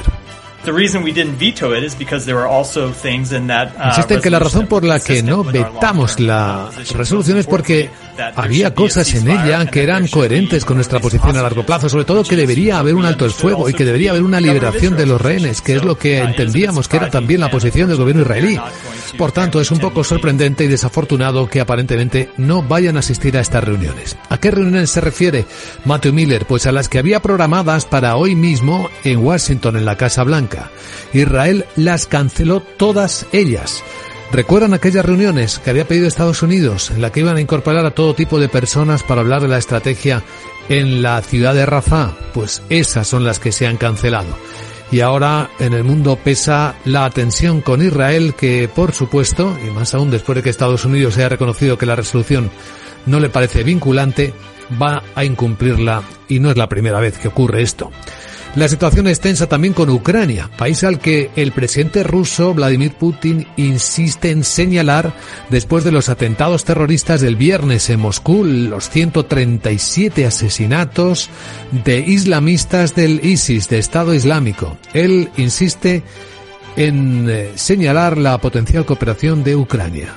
Insisten que la razón por la que no vetamos la resolución es porque había cosas en ella que eran coherentes con nuestra posición a largo plazo, sobre todo que debería haber un alto el fuego y que debería haber una liberación de los rehenes, que es lo que entendíamos que era también la posición del gobierno israelí. Por tanto, es un poco sorprendente y desafortunado que aparentemente no vayan a asistir a estas reuniones. ¿A qué reuniones se refiere Matthew Miller? Pues a las que había programadas para hoy mismo en Washington, en la Casa Blanca. Israel las canceló todas ellas. ¿Recuerdan aquellas reuniones que había pedido Estados Unidos, en la que iban a incorporar a todo tipo de personas para hablar de la estrategia en la ciudad de Rafah? Pues esas son las que se han cancelado. Y ahora en el mundo pesa la tensión con Israel, que por supuesto, y más aún después de que Estados Unidos haya reconocido que la resolución no le parece vinculante, va a incumplirla, y no es la primera vez que ocurre esto. La situación es tensa también con Ucrania, país al que el presidente ruso Vladimir Putin insiste en señalar después de los atentados terroristas del viernes en Moscú, los 137 asesinatos de islamistas del ISIS, de Estado Islámico. Él insiste en señalar la potencial cooperación de Ucrania.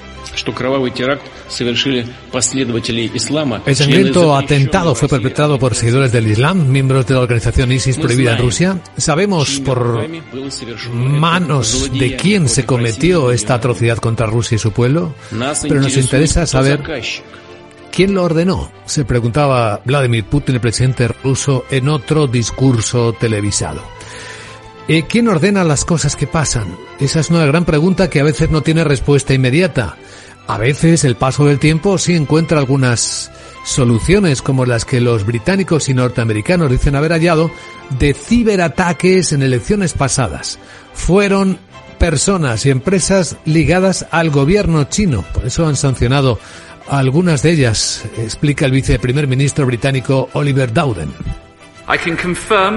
El sangriento atentado fue perpetrado por seguidores del Islam, miembros de la organización ISIS prohibida en Rusia. Sabemos por manos de quién se cometió esta atrocidad contra Rusia y su pueblo, pero nos interesa saber quién lo ordenó, se preguntaba Vladimir Putin, el presidente ruso, en otro discurso televisado. ¿Quién ordena las cosas que pasan? Esa es una gran pregunta que a veces no tiene respuesta inmediata. A veces el paso del tiempo sí encuentra algunas soluciones, como las que los británicos y norteamericanos dicen haber hallado de ciberataques en elecciones pasadas. Fueron personas y empresas ligadas al gobierno chino, por eso han sancionado a algunas de ellas, explica el viceprimer ministro británico Oliver Dowden.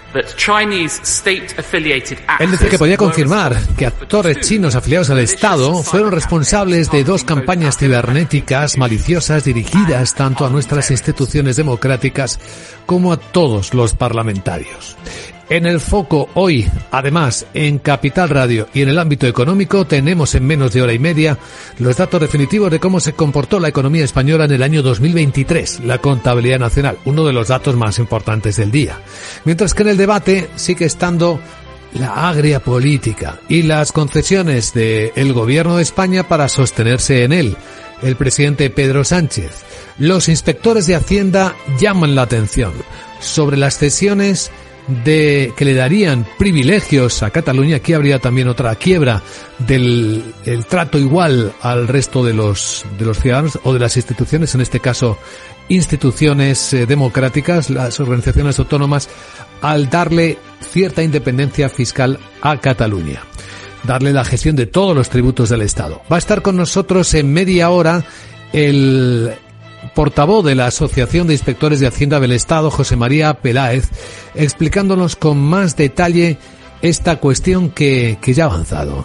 Él dice que podía confirmar que actores chinos afiliados al Estado fueron responsables de 2 campañas cibernéticas maliciosas dirigidas tanto a nuestras instituciones democráticas como a todos los parlamentarios. En el foco hoy, además, en Capital Radio y en el ámbito económico, tenemos en menos de hora y media los datos definitivos de cómo se comportó la economía española en el año 2023, la contabilidad nacional, uno de los datos más importantes del día. Mientras que en el debate sigue estando la agria política y las concesiones del gobierno de España para sostenerse en él. El presidente Pedro Sánchez. Los inspectores de Hacienda llaman la atención sobre las cesiones que le darían privilegios a Cataluña. Aquí habría también otra quiebra del el trato igual al resto de los ciudadanos o de las instituciones, en este caso instituciones democráticas, las organizaciones autónomas, al darle cierta independencia fiscal a Cataluña, darle la gestión de todos los tributos del Estado. Va a estar con nosotros en media hora el portavoz de la Asociación de Inspectores de Hacienda del Estado, José María Peláez, explicándonos con más detalle esta cuestión que ya ha avanzado.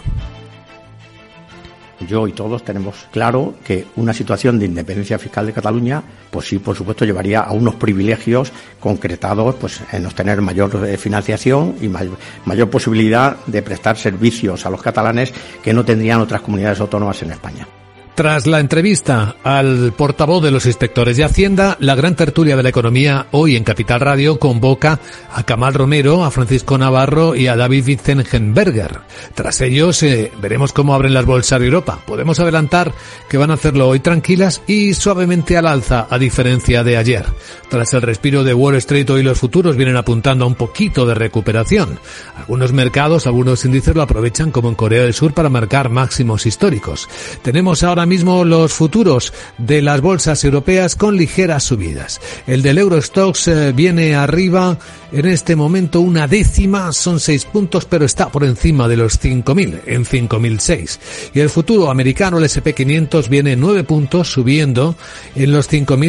Yo y todos tenemos claro que una situación de independencia fiscal de Cataluña, pues sí, por supuesto, llevaría a unos privilegios concretados, pues en obtener mayor financiación y mayor posibilidad de prestar servicios a los catalanes que no tendrían otras comunidades autónomas en España. Tras la entrevista al portavoz de los inspectores de Hacienda, la gran tertulia de la economía hoy en Capital Radio convoca a Kamal Romero, a Francisco Navarro y a David Witzenberger. Tras ellos veremos cómo abren las bolsas de Europa. Podemos adelantar que van a hacerlo hoy tranquilas y suavemente al alza, a diferencia de ayer. Tras el respiro de Wall Street, hoy los futuros vienen apuntando a un poquito de recuperación. Algunos mercados, algunos índices lo aprovechan, como en Corea del Sur, para marcar máximos históricos. Tenemos ahora mismo los futuros de las bolsas europeas con ligeras subidas. El del Eurostoxx viene arriba en este momento una décima, son 6 puntos, pero está por encima de los 5.000, en 5.006. Y el futuro americano, el S&P 500, viene 9 puntos, subiendo en los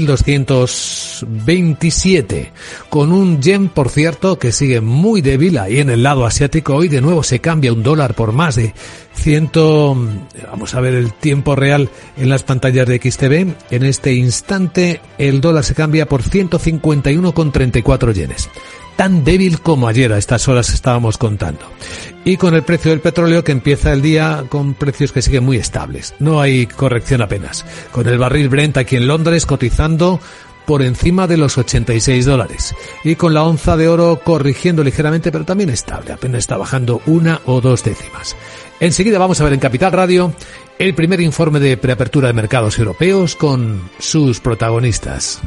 5.227. Con un yen, por cierto, que sigue muy débil ahí en el lado asiático. Hoy de nuevo se cambia un dólar por más de 100, vamos a ver el tiempo real en las pantallas de XTV. En este instante el dólar se cambia por 151,34 yenes. Tan débil como ayer a estas horas estábamos contando. Y con el precio del petróleo, que empieza el día con precios que siguen muy estables. No hay corrección apenas. Con el barril Brent aquí en Londres cotizando por encima de los $86. Y con la onza de oro corrigiendo ligeramente, pero también estable. Apenas está bajando 1 o 2 décimas. Enseguida vamos a ver en Capital Radio el primer informe de preapertura de mercados europeos con sus protagonistas.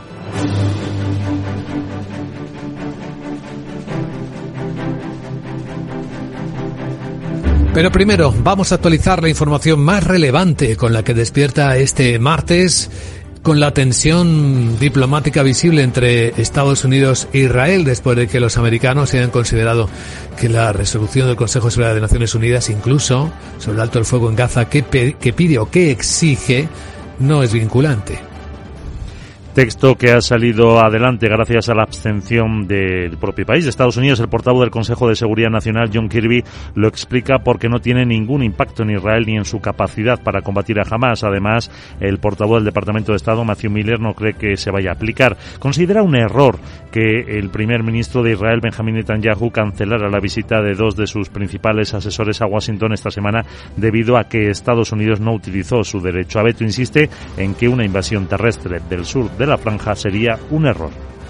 Pero primero vamos a actualizar la información más relevante con la que despierta este martes, con la tensión diplomática visible entre Estados Unidos e Israel, después de que los americanos hayan considerado que la resolución del Consejo de Seguridad de Naciones Unidas, incluso sobre el alto el fuego en Gaza, que pide o que exige, no es vinculante. Texto que ha salido adelante gracias a la abstención del propio país, de Estados Unidos. El portavoz del Consejo de Seguridad Nacional, John Kirby, lo explica porque no tiene ningún impacto en Israel ni en su capacidad para combatir a Hamás. Además, el portavoz del Departamento de Estado, Matthew Miller, no cree que se vaya a aplicar. Considera un error que el primer ministro de Israel, Benjamin Netanyahu, cancelara la visita de 2 de sus principales asesores a Washington esta semana debido a que Estados Unidos no utilizó su derecho a veto. Insiste en que una invasión terrestre del sur de la franja sería un error.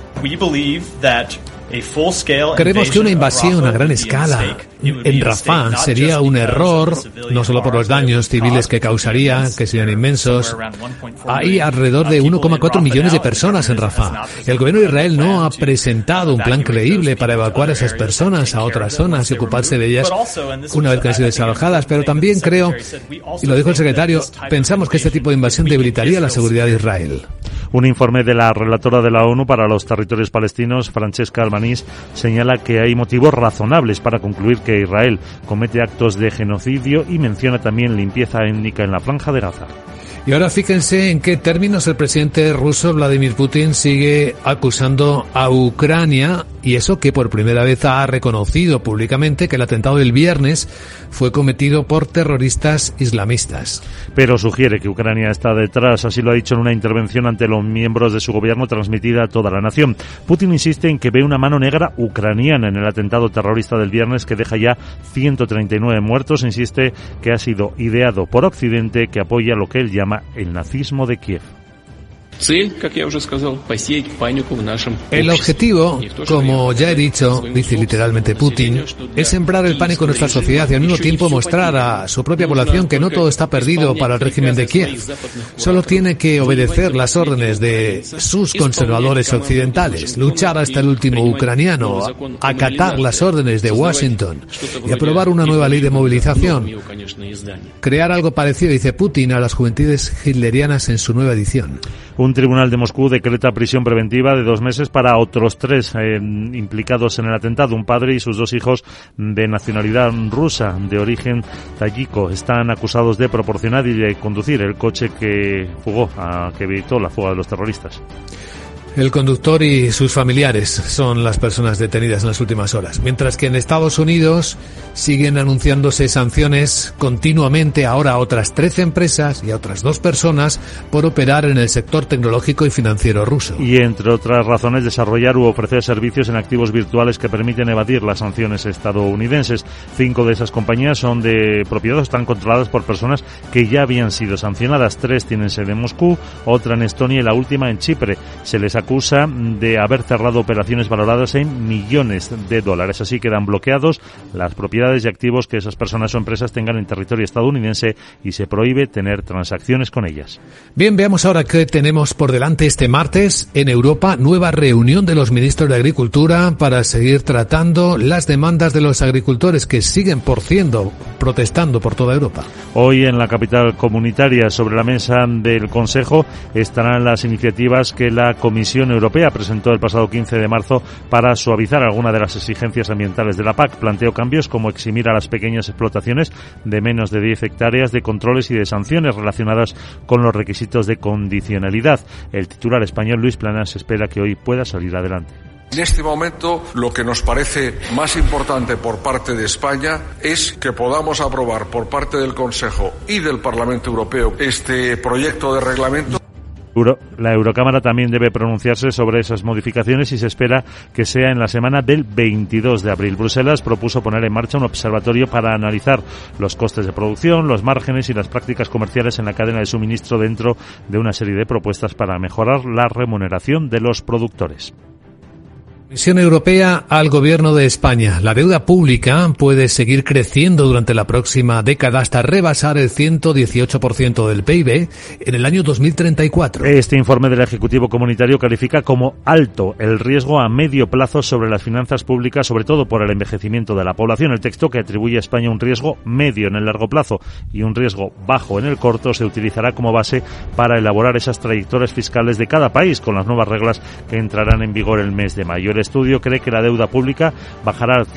Creemos que una invasión a gran escala en Rafah sería un error, no solo por los daños civiles que causaría, que serían inmensos. Hay alrededor de 1,4 millones de personas en Rafah. El gobierno de Israel no ha presentado un plan creíble para evacuar a esas personas a otras zonas y ocuparse de ellas una vez que han sido desalojadas. Pero también creo, y lo dijo el secretario, pensamos que este tipo de invasión debilitaría la seguridad de Israel. Un informe de la relatora de la ONU para los territorios palestinos, Francesca Albanese, señala que hay motivos razonables para concluir que Israel comete actos de genocidio y menciona también limpieza étnica en la franja de Gaza. Y ahora fíjense en qué términos el presidente ruso Vladimir Putin sigue acusando a Ucrania, y eso que por primera vez ha reconocido públicamente que el atentado del viernes fue cometido por terroristas islamistas. Pero sugiere que Ucrania está detrás, así lo ha dicho en una intervención ante los miembros de su gobierno transmitida a toda la nación. Putin insiste en que ve una mano negra ucraniana en el atentado terrorista del viernes que deja ya 139 muertos. Insiste que ha sido ideado por Occidente, que apoya lo que él llama el nazismo de Kiev. El objetivo, como ya he dicho, dice literalmente Putin, es sembrar el pánico en nuestra sociedad y al mismo tiempo mostrar a su propia población que no todo está perdido para el régimen de Kiev. Solo tiene que obedecer las órdenes de sus conservadores occidentales, luchar hasta el último ucraniano, acatar las órdenes de Washington y aprobar una nueva ley de movilización. Crear algo parecido, dice Putin, a las juventudes hitlerianas en su nueva edición. Un tribunal de Moscú decreta prisión preventiva de 2 meses para otros 3 implicados en el atentado. Un padre y sus 2 hijos de nacionalidad rusa, de origen tayiko, están acusados de proporcionar y de conducir el coche que evitó la fuga de los terroristas. El conductor y sus familiares son las personas detenidas en las últimas horas, mientras que en Estados Unidos siguen anunciándose sanciones continuamente ahora a otras 13 empresas y a otras 2 personas por operar en el sector tecnológico y financiero ruso. Y entre otras razones, desarrollar u ofrecer servicios en activos virtuales que permiten evadir las sanciones estadounidenses. 5 de esas compañías son de propiedad, están controladas por personas que ya habían sido sancionadas. 3 tienen sede en Moscú, otra en Estonia y la última en Chipre. Se les acusa de haber cerrado operaciones valoradas en millones de dólares. Así quedan bloqueados las propiedades y activos que esas personas o empresas tengan en territorio estadounidense y se prohíbe tener transacciones con ellas. Bien, veamos ahora qué tenemos por delante este martes. En Europa, nueva reunión de los ministros de Agricultura para seguir tratando las demandas de los agricultores que siguen protestando por toda Europa. Hoy en la capital comunitaria, sobre la mesa del Consejo, estarán las iniciativas que la Comisión Europea presentó el pasado 15 de marzo para suavizar algunas de las exigencias ambientales de la PAC. Planteó cambios como eximir a las pequeñas explotaciones de menos de 10 hectáreas de controles y de sanciones relacionadas con los requisitos de condicionalidad. El titular español Luis Planas espera que hoy pueda salir adelante. En este momento, lo que nos parece más importante por parte de España es que podamos aprobar por parte del Consejo y del Parlamento Europeo este proyecto de reglamento. La Eurocámara también debe pronunciarse sobre esas modificaciones y se espera que sea en la semana del 22 de abril. Bruselas propuso poner en marcha un observatorio para analizar los costes de producción, los márgenes y las prácticas comerciales en la cadena de suministro dentro de una serie de propuestas para mejorar la remuneración de los productores. Comisión Europea al Gobierno de España. La deuda pública puede seguir creciendo durante la próxima década hasta rebasar el 118% del PIB en el año 2034. Este informe del Ejecutivo Comunitario califica como alto el riesgo a medio plazo sobre las finanzas públicas, sobre todo por el envejecimiento de la población. El texto, que atribuye a España un riesgo medio en el largo plazo y un riesgo bajo en el corto, se utilizará como base para elaborar esas trayectorias fiscales de cada país con las nuevas reglas que entrarán en vigor el mes de mayo. El estudio cree que la deuda pública bajará al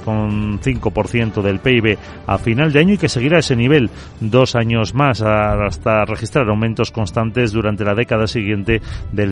106,5% del PIB a final de año y que seguirá ese nivel 2 años más hasta registrar aumentos constantes durante la década siguiente del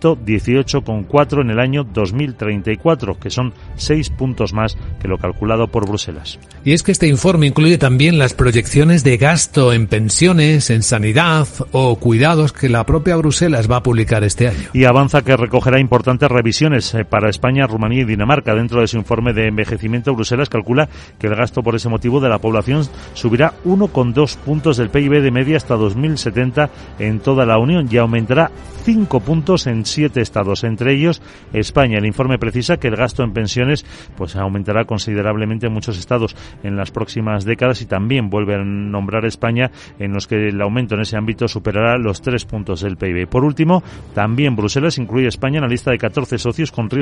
118,4% en el año 2034, que son 6 puntos más que lo calculado por Bruselas. Y es que este informe incluye también las proyecciones de gasto en pensiones, en sanidad o cuidados que la propia Bruselas va a publicar este año. Y avanza que recogerá importantes revisiones para España, Rumanía y Dinamarca. Dentro de su informe de envejecimiento, Bruselas calcula que el gasto por ese motivo de la población subirá 1,2 puntos del PIB de media hasta 2070 en toda la Unión y aumentará 5 puntos en 7 estados, entre ellos España. El informe precisa que el gasto en pensiones aumentará considerablemente en muchos estados en las próximas décadas y también vuelve a nombrar España en los que el aumento en ese ámbito superará los 3 puntos del PIB. Por último, también Bruselas incluye a España en la lista de 14 socios con riesgo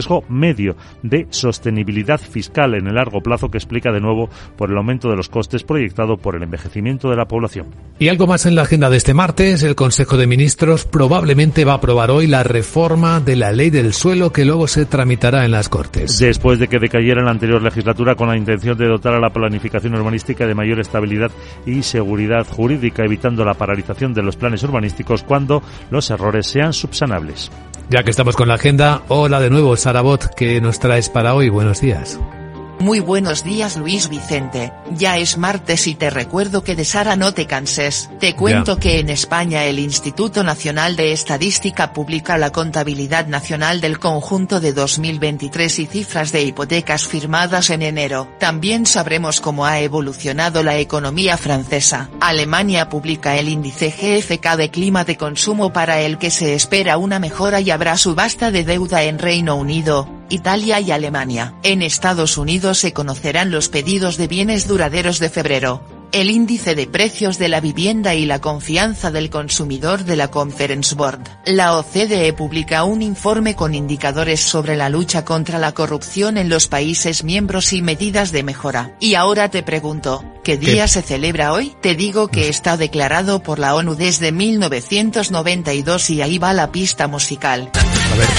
riesgo medio de sostenibilidad fiscal en el largo plazo, que explica de nuevo por el aumento de los costes proyectado por el envejecimiento de la población. Y algo más en la agenda de este martes. El Consejo de Ministros probablemente va a aprobar hoy la reforma de la ley del suelo, que luego se tramitará en las Cortes. Después de que decayera en la anterior legislatura con la intención de dotar a la planificación urbanística de mayor estabilidad y seguridad jurídica, evitando la paralización de los planes urbanísticos cuando los errores sean subsanables. Ya que estamos con la agenda, hola de nuevo, Sara Bot, ¿qué nos traes para hoy? Buenos días. Muy buenos días, Luis Vicente. Ya es martes y te recuerdo que de Sara no te canses. Te cuento que en España el Instituto Nacional de Estadística publica la contabilidad nacional del conjunto de 2023 y cifras de hipotecas firmadas en enero. También sabremos cómo ha evolucionado la economía francesa. Alemania publica el índice GfK de clima de consumo, para el que se espera una mejora, y habrá subasta de deuda en Reino Unido, Italia y Alemania. En Estados Unidos se conocerán los pedidos de bienes duraderos de febrero, el índice de precios de la vivienda y la confianza del consumidor de la Conference Board. La OCDE publica un informe con indicadores sobre la lucha contra la corrupción en los países miembros y medidas de mejora. Y ahora te pregunto, ¿qué día se celebra hoy? Te digo que está declarado por la ONU desde 1992 y ahí va la pista musical. A ver.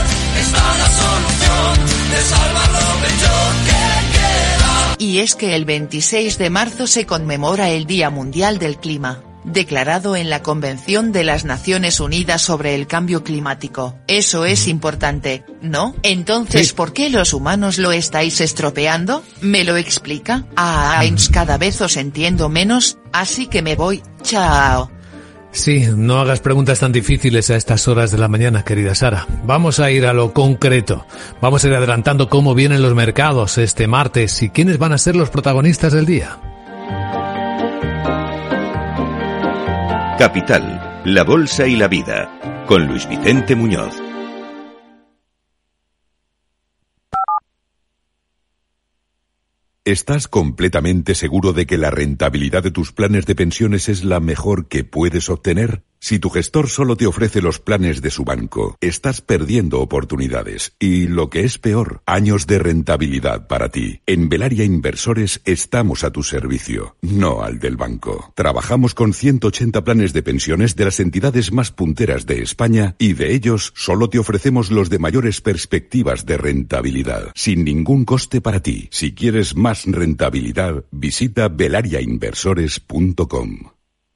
Y es que el 26 de marzo se conmemora el Día Mundial del Clima, declarado en la Convención de las Naciones Unidas sobre el Cambio Climático. Eso es importante, ¿no? Entonces, ¿por qué los humanos lo estáis estropeando? ¿Me lo explica? Cada vez os entiendo menos, así que me voy, chao. Sí, no hagas preguntas tan difíciles a estas horas de la mañana, querida Sara. Vamos a ir a lo concreto. Vamos a ir adelantando cómo vienen los mercados este martes y quiénes van a ser los protagonistas del día. Capital, la bolsa y la vida, con Luis Vicente Muñoz. ¿Estás completamente seguro de que la rentabilidad de tus planes de pensiones es la mejor que puedes obtener? Si tu gestor solo te ofrece los planes de su banco, estás perdiendo oportunidades y, lo que es peor, años de rentabilidad para ti. En Velaria Inversores estamos a tu servicio, no al del banco. Trabajamos con 180 planes de pensiones de las entidades más punteras de España y de ellos solo te ofrecemos los de mayores perspectivas de rentabilidad, sin ningún coste para ti. Si quieres más rentabilidad, visita velariainversores.com.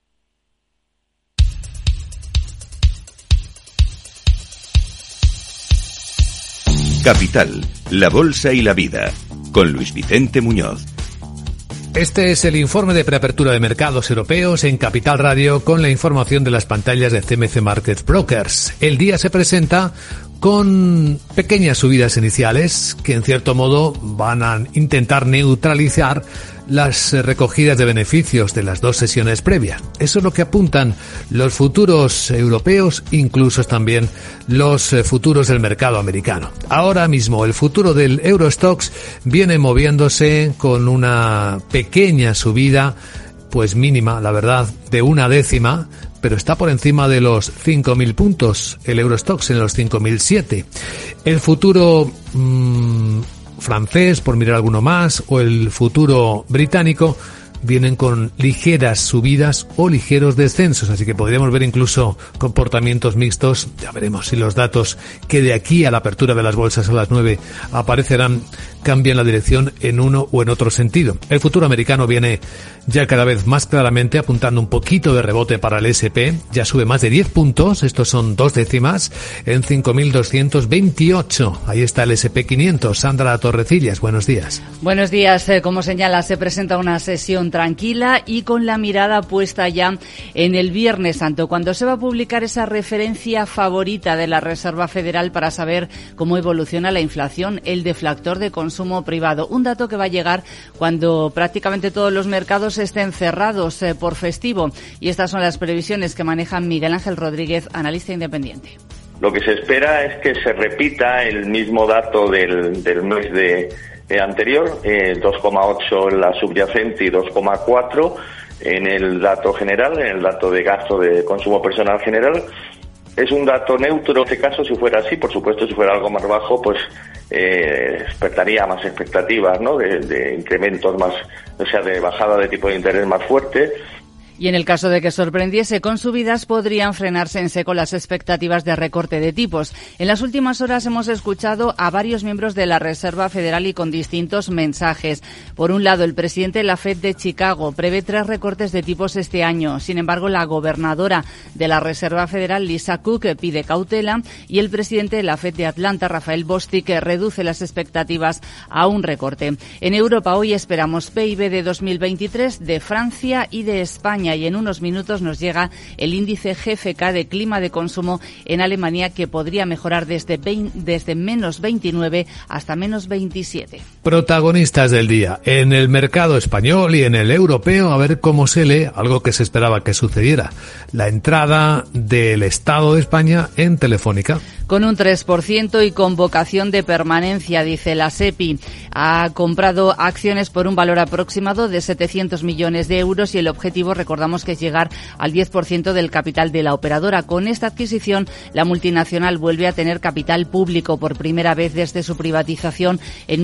Capital, la bolsa y la vida, con Luis Vicente Muñoz. Este es el informe de preapertura de mercados europeos en Capital Radio, con la información de las pantallas de CMC Markets Brokers. El día se presenta con pequeñas subidas iniciales que en cierto modo van a intentar neutralizar las recogidas de beneficios de las dos sesiones previas. Eso es lo que apuntan los futuros europeos, incluso también los futuros del mercado americano. Ahora mismo el futuro del Eurostoxx viene moviéndose con una pequeña subida, pues mínima, la verdad, de 0,1, pero está por encima de los 5.000 puntos, el Eurostoxx en los 5.007. El futuro francés, por mirar alguno más, o el futuro británico, vienen con ligeras subidas o ligeros descensos, así que podríamos ver incluso comportamientos mixtos. Ya veremos si los datos que de aquí a la apertura de las bolsas a las 9 aparecerán cambian la dirección en uno o en otro sentido. El futuro americano viene ya cada vez más claramente apuntando un poquito de rebote para el S&P, ya sube más de 10 puntos, estos son 2 décimas, en 5.228. Ahí está el S&P 500. Sandra Torrecillas, buenos días. Buenos días. Como señala, se presenta una sesión tranquila y con la mirada puesta ya en el Viernes Santo, cuando se va a publicar esa referencia favorita de la Reserva Federal para saber cómo evoluciona la inflación, el deflactor de consumo privado. Un dato que va a llegar cuando prácticamente todos los mercados estén cerrados por festivo. Y estas son las previsiones que maneja Miguel Ángel Rodríguez, analista independiente. Lo que se espera es que se repita el mismo dato del mes de anterior, 2,8 en la subyacente y 2,4 en el dato general, en el dato de gasto de consumo personal general, Es un dato neutro en este caso. Si fuera así, por supuesto, si fuera algo más bajo, pues despertaría más expectativas, ¿no? De incrementos más, o sea, de bajada de tipo de interés más fuerte. Y en el caso de que sorprendiese con subidas, podrían frenarse en seco las expectativas de recorte de tipos. En las últimas horas hemos escuchado a varios miembros de la Reserva Federal y con distintos mensajes. Por un lado, el presidente de la Fed de Chicago prevé 3 recortes de tipos este año. Sin embargo, la gobernadora de la Reserva Federal, Lisa Cook, pide cautela y el presidente de la Fed de Atlanta, Rafael Bostic, reduce las expectativas a un recorte. En Europa hoy esperamos PIB de 2023 de Francia y de España. Y en unos minutos nos llega el índice GfK de clima de consumo en Alemania, que podría mejorar desde menos 29 hasta menos 27. Protagonistas del día en el mercado español y en el europeo, a ver cómo se lee algo que se esperaba que sucediera: la entrada del Estado de España en Telefónica. Con un 3% y con vocación de permanencia, dice la SEPI. Ha comprado acciones por un valor aproximado de 700 millones de euros y el objetivo, recordamos, que es llegar al 10% del capital de la operadora. Con esta adquisición, la multinacional vuelve a tener capital público por primera vez desde su privatización en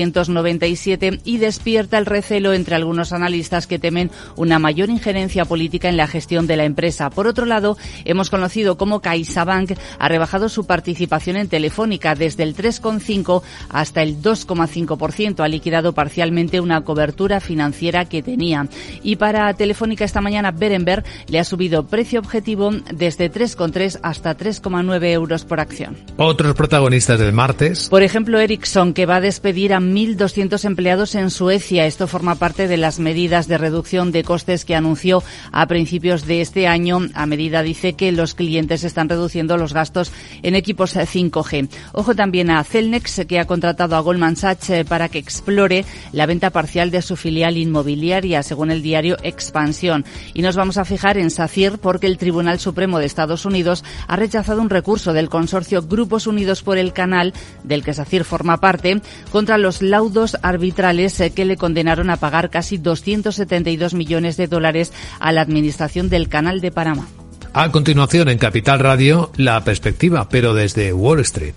1997 y despierta el recelo entre algunos analistas que temen una mayor injerencia política en la gestión de la empresa. Por otro lado, hemos conocido cómo CaixaBank ha rebajado su participación en Telefónica desde el 3,5 hasta el 2,5%. Ha liquidado parcialmente una cobertura financiera que tenía. Y para Telefónica esta mañana, Berenberg le ha subido precio objetivo desde 3,3 hasta 3,9 euros por acción. Otros protagonistas del martes. Por ejemplo, Ericsson, que va a despedir a 1.200 empleados en Suecia. Esto forma parte de las medidas de reducción de costes que anunció a principios de este año. A medida, dice, que los clientes están reduciendo los gastos en equipos 5G. Ojo también a Cellnex, que ha contratado a Goldman Sachs para que explore la venta parcial de su filial inmobiliaria, según el diario Expansión. Y nos vamos a fijar en SACIR, porque el Tribunal Supremo de Estados Unidos ha rechazado un recurso del consorcio Grupos Unidos por el Canal, del que SACIR forma parte, contra los laudos arbitrales que le condenaron a pagar casi 272 millones de dólares a la Administración del Canal de Panamá. A continuación, en Capital Radio, la perspectiva, pero desde Wall Street.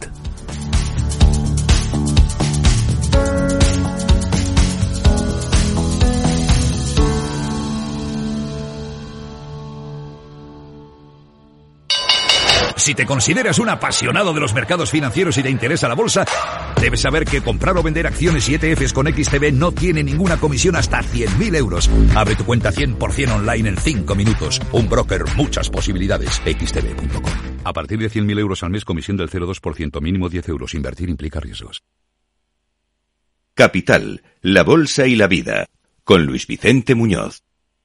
Si te consideras un apasionado de los mercados financieros y te interesa la bolsa, debes saber que comprar o vender acciones y ETFs con XTB no tiene ninguna comisión hasta 100.000 euros. Abre tu cuenta 100% online en 5 minutos. Un broker, muchas posibilidades. XTB.com. A partir de 100.000 euros al mes, comisión del 0,2%, mínimo 10 euros. Invertir implica riesgos. Capital, la bolsa y la vida. Con Luis Vicente Muñoz.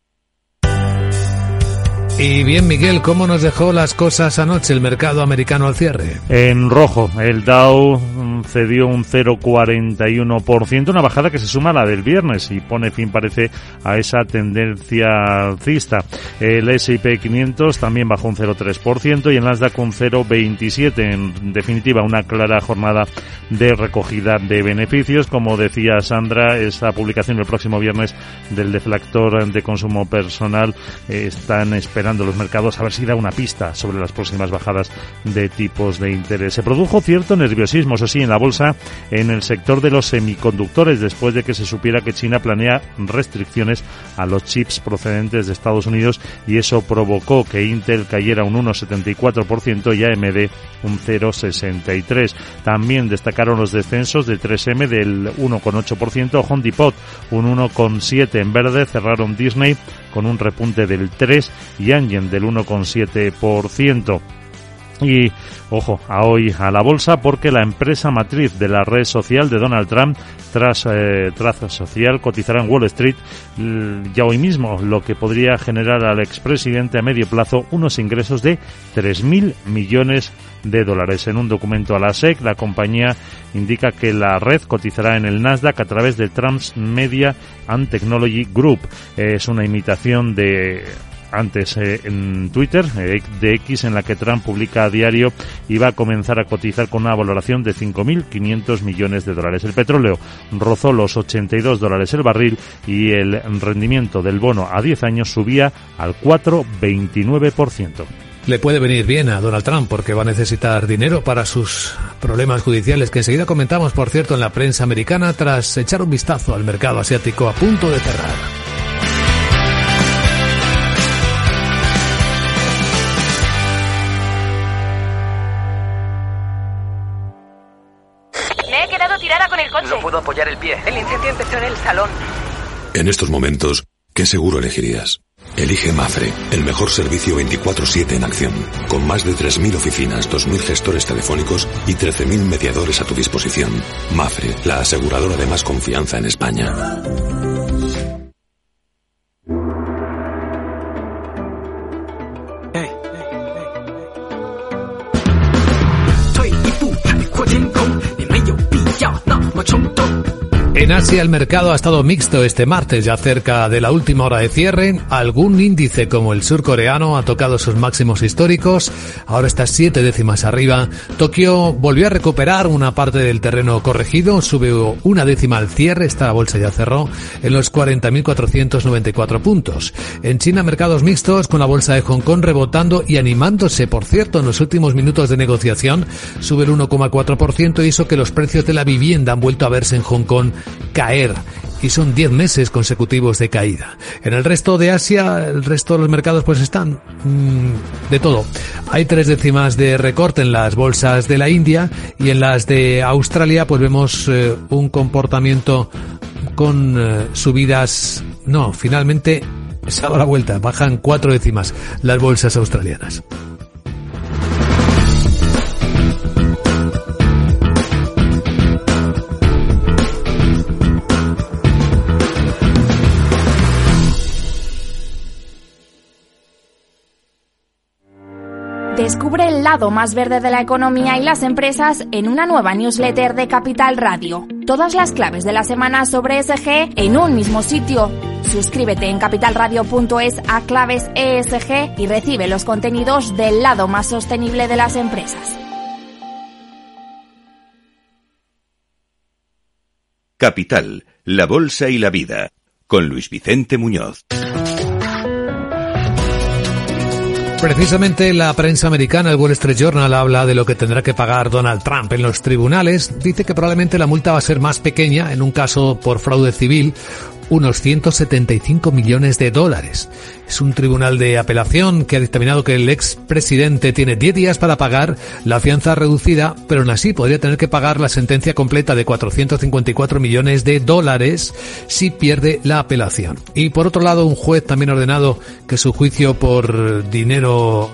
Y bien, Miguel, ¿cómo nos dejó las cosas anoche el mercado americano al cierre? En rojo, el Dow cedió un 0,41%, una bajada que se suma a la del viernes y pone fin, parece, a esa tendencia alcista. El S&P 500 también bajó un 0,3% y el Nasdaq un 0,27%. En definitiva, una clara jornada de recogida de beneficios. Como decía Sandra, esta publicación el próximo viernes del deflactor de consumo personal están esperando los mercados a ver si da una pista sobre las próximas bajadas de tipos de interés. Se produjo cierto nerviosismo, eso sí, en la bolsa, en el sector de los semiconductores, después de que se supiera que China planea restricciones a los chips procedentes de Estados Unidos, y eso provocó que Intel cayera un 1,74% y AMD un 0,63%. También destacaron los descensos de 3M del 1,8%, Home Depot un 1,7% en verde, cerraron Disney con un repunte del 3% y Amgen del 1,7%. Y ojo, a hoy a la bolsa, porque la empresa matriz de la red social de Donald Trump, Traza Social, cotizará en Wall Street ya hoy mismo, lo que podría generar al expresidente a medio plazo unos ingresos de 3.000 millones de dólares. En un documento a la SEC, la compañía indica que la red cotizará en el Nasdaq a través de Trump's Media and Technology Group. Es una imitación de antes en Twitter, de X, en la que Trump publica a diario y va a comenzar a cotizar con una valoración de 5.500 millones de dólares. El petróleo rozó los $82 el barril y el rendimiento del bono a 10 años subía al 4,29%. le puede venir bien a Donald Trump porque va a necesitar dinero para sus problemas judiciales, que enseguida comentamos, por cierto, en la prensa americana tras echar un vistazo al mercado asiático a punto de cerrar. Me he quedado tirada con el coche. No puedo apoyar el pie. El incendio empezó en el salón. En estos momentos, ¿qué seguro elegirías? Elige Mapfre, el mejor servicio 24/7 en acción, con más de 3.000 oficinas, 2.000 gestores telefónicos y 13.000 mediadores a tu disposición. Mapfre, la aseguradora de más confianza en España. En Asia el mercado ha estado mixto este martes, ya cerca de la última hora de cierre. Algún índice como el surcoreano ha tocado sus máximos históricos, ahora está 7 décimas arriba. Tokio volvió a recuperar una parte del terreno corregido, sube 1 décima al cierre, esta bolsa ya cerró en los 40.494 puntos. En China mercados mixtos, con la bolsa de Hong Kong rebotando y animándose, por cierto, en los últimos minutos de negociación, sube el 1,4% y eso que los precios de la vivienda han vuelto a verse en Hong Kong caer, y son 10 meses consecutivos de caída. En el resto de Asia, el resto de los mercados pues están de todo. Hay 3 décimas de recorte en las bolsas de la India, y en las de Australia pues vemos un comportamiento con subidas. No, finalmente se ha dado la vuelta, bajan 4 décimas las bolsas australianas. Descubre el lado más verde de la economía y las empresas en una nueva newsletter de Capital Radio. Todas las claves de la semana sobre ESG en un mismo sitio. Suscríbete en capitalradio.es a claves ESG y recibe los contenidos del lado más sostenible de las empresas. Capital, la bolsa y la vida, con Luis Vicente Muñoz. Precisamente la prensa americana, el Wall Street Journal, habla de lo que tendrá que pagar Donald Trump en los tribunales. Dice que probablemente la multa va a ser más pequeña, en un caso por fraude civil, unos 175 millones de dólares. Es un tribunal de apelación que ha dictaminado que el expresidente tiene 10 días para pagar la fianza reducida, pero aún así podría tener que pagar la sentencia completa de 454 millones de dólares si pierde la apelación. Y por otro lado, un juez también ha ordenado que su juicio por dinero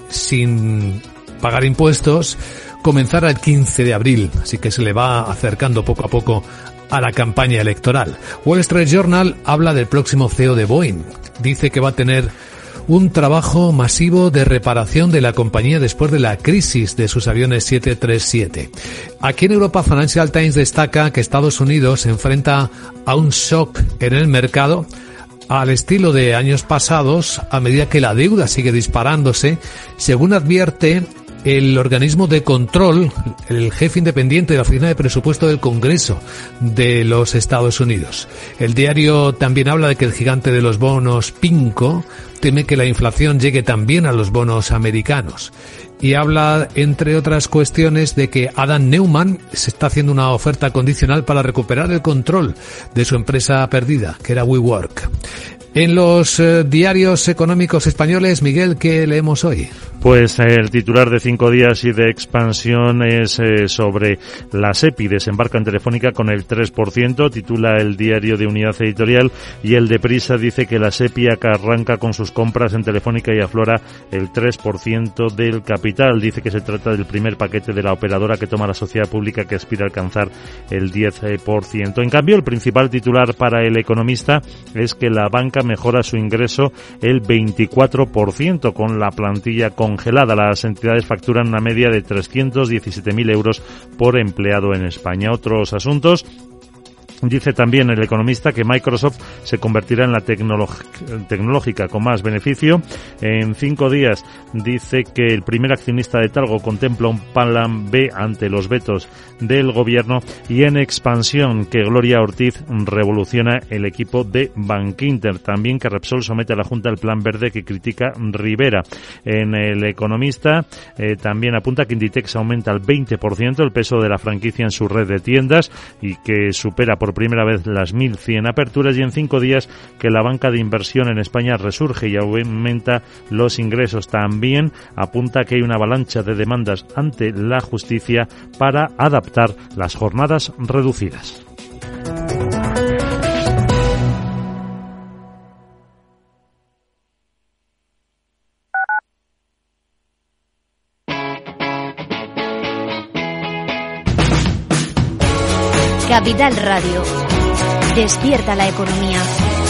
sin pagar impuestos comenzara el 15 de abril, así que se le va acercando poco a poco a la campaña electoral. Wall Street Journal habla del próximo CEO de Boeing. Dice que va a tener un trabajo masivo de reparación de la compañía después de la crisis de sus aviones 737. Aquí en Europa, Financial Times destaca que Estados Unidos se enfrenta a un shock en el mercado al estilo de años pasados, a medida que la deuda sigue disparándose, según advierte el organismo de control, el jefe independiente de la Oficina de Presupuesto del Congreso de los Estados Unidos. El diario también habla de que el gigante de los bonos, PIMCO, teme que la inflación llegue también a los bonos americanos. Y habla, entre otras cuestiones, de que Adam Neumann se está haciendo una oferta condicional para recuperar el control de su empresa perdida, que era WeWork. En los diarios económicos españoles, Miguel, ¿qué leemos hoy? Pues el titular de 5 días y de expansión es sobre la SEPI, desembarca en Telefónica con el 3%, titula el diario de Unidad Editorial, y el de Prisa dice que la SEPI arranca con sus compras en Telefónica y aflora el 3% del capital. Dice que se trata del primer paquete de la operadora que toma la sociedad pública, que aspira a alcanzar el 10%. En cambio, el principal titular para El Economista es que la banca mejora su ingreso el 24% con la plantilla congelada. Las entidades facturan una media de 317.000 euros por empleado en España. Otros asuntos: Dice también el economista que Microsoft se convertirá en la tecnológica con más beneficio. En 5 días dice que el primer accionista de Talgo contempla un plan B ante los vetos del gobierno. Y en expansión, que Gloria Ortiz revoluciona el equipo de Bankinter. También que Repsol somete a la Junta el plan verde que critica Rivera. En el economista también apunta que Inditex aumenta al 20% el peso de la franquicia en su red de tiendas y que supera por primera vez las 1.100 aperturas, y en 5 días que la banca de inversión en España resurge y aumenta los ingresos. También apunta que hay una avalancha de demandas ante la justicia para adaptar las jornadas reducidas. Capital Radio. Despierta la economía.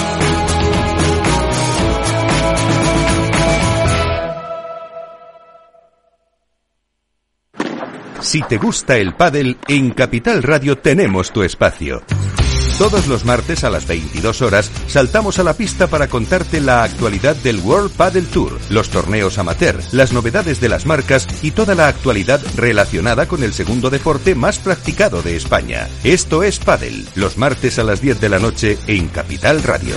Si te gusta el pádel, en Capital Radio tenemos tu espacio. Todos los martes a las 22 horas saltamos a la pista para contarte la actualidad del World Padel Tour, los torneos amateur, las novedades de las marcas y toda la actualidad relacionada con el segundo deporte más practicado de España. Esto es Padel, los martes a las 10 de la noche en Capital Radio.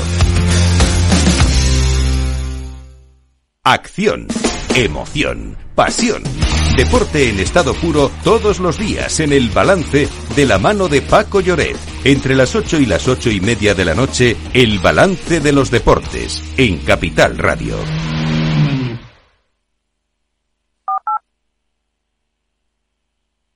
Acción, emoción, pasión. Deporte en estado puro todos los días en El Balance, de la mano de Paco Lloret. Entre las 8 y las 8:30 de la noche, El Balance de los deportes en Capital Radio.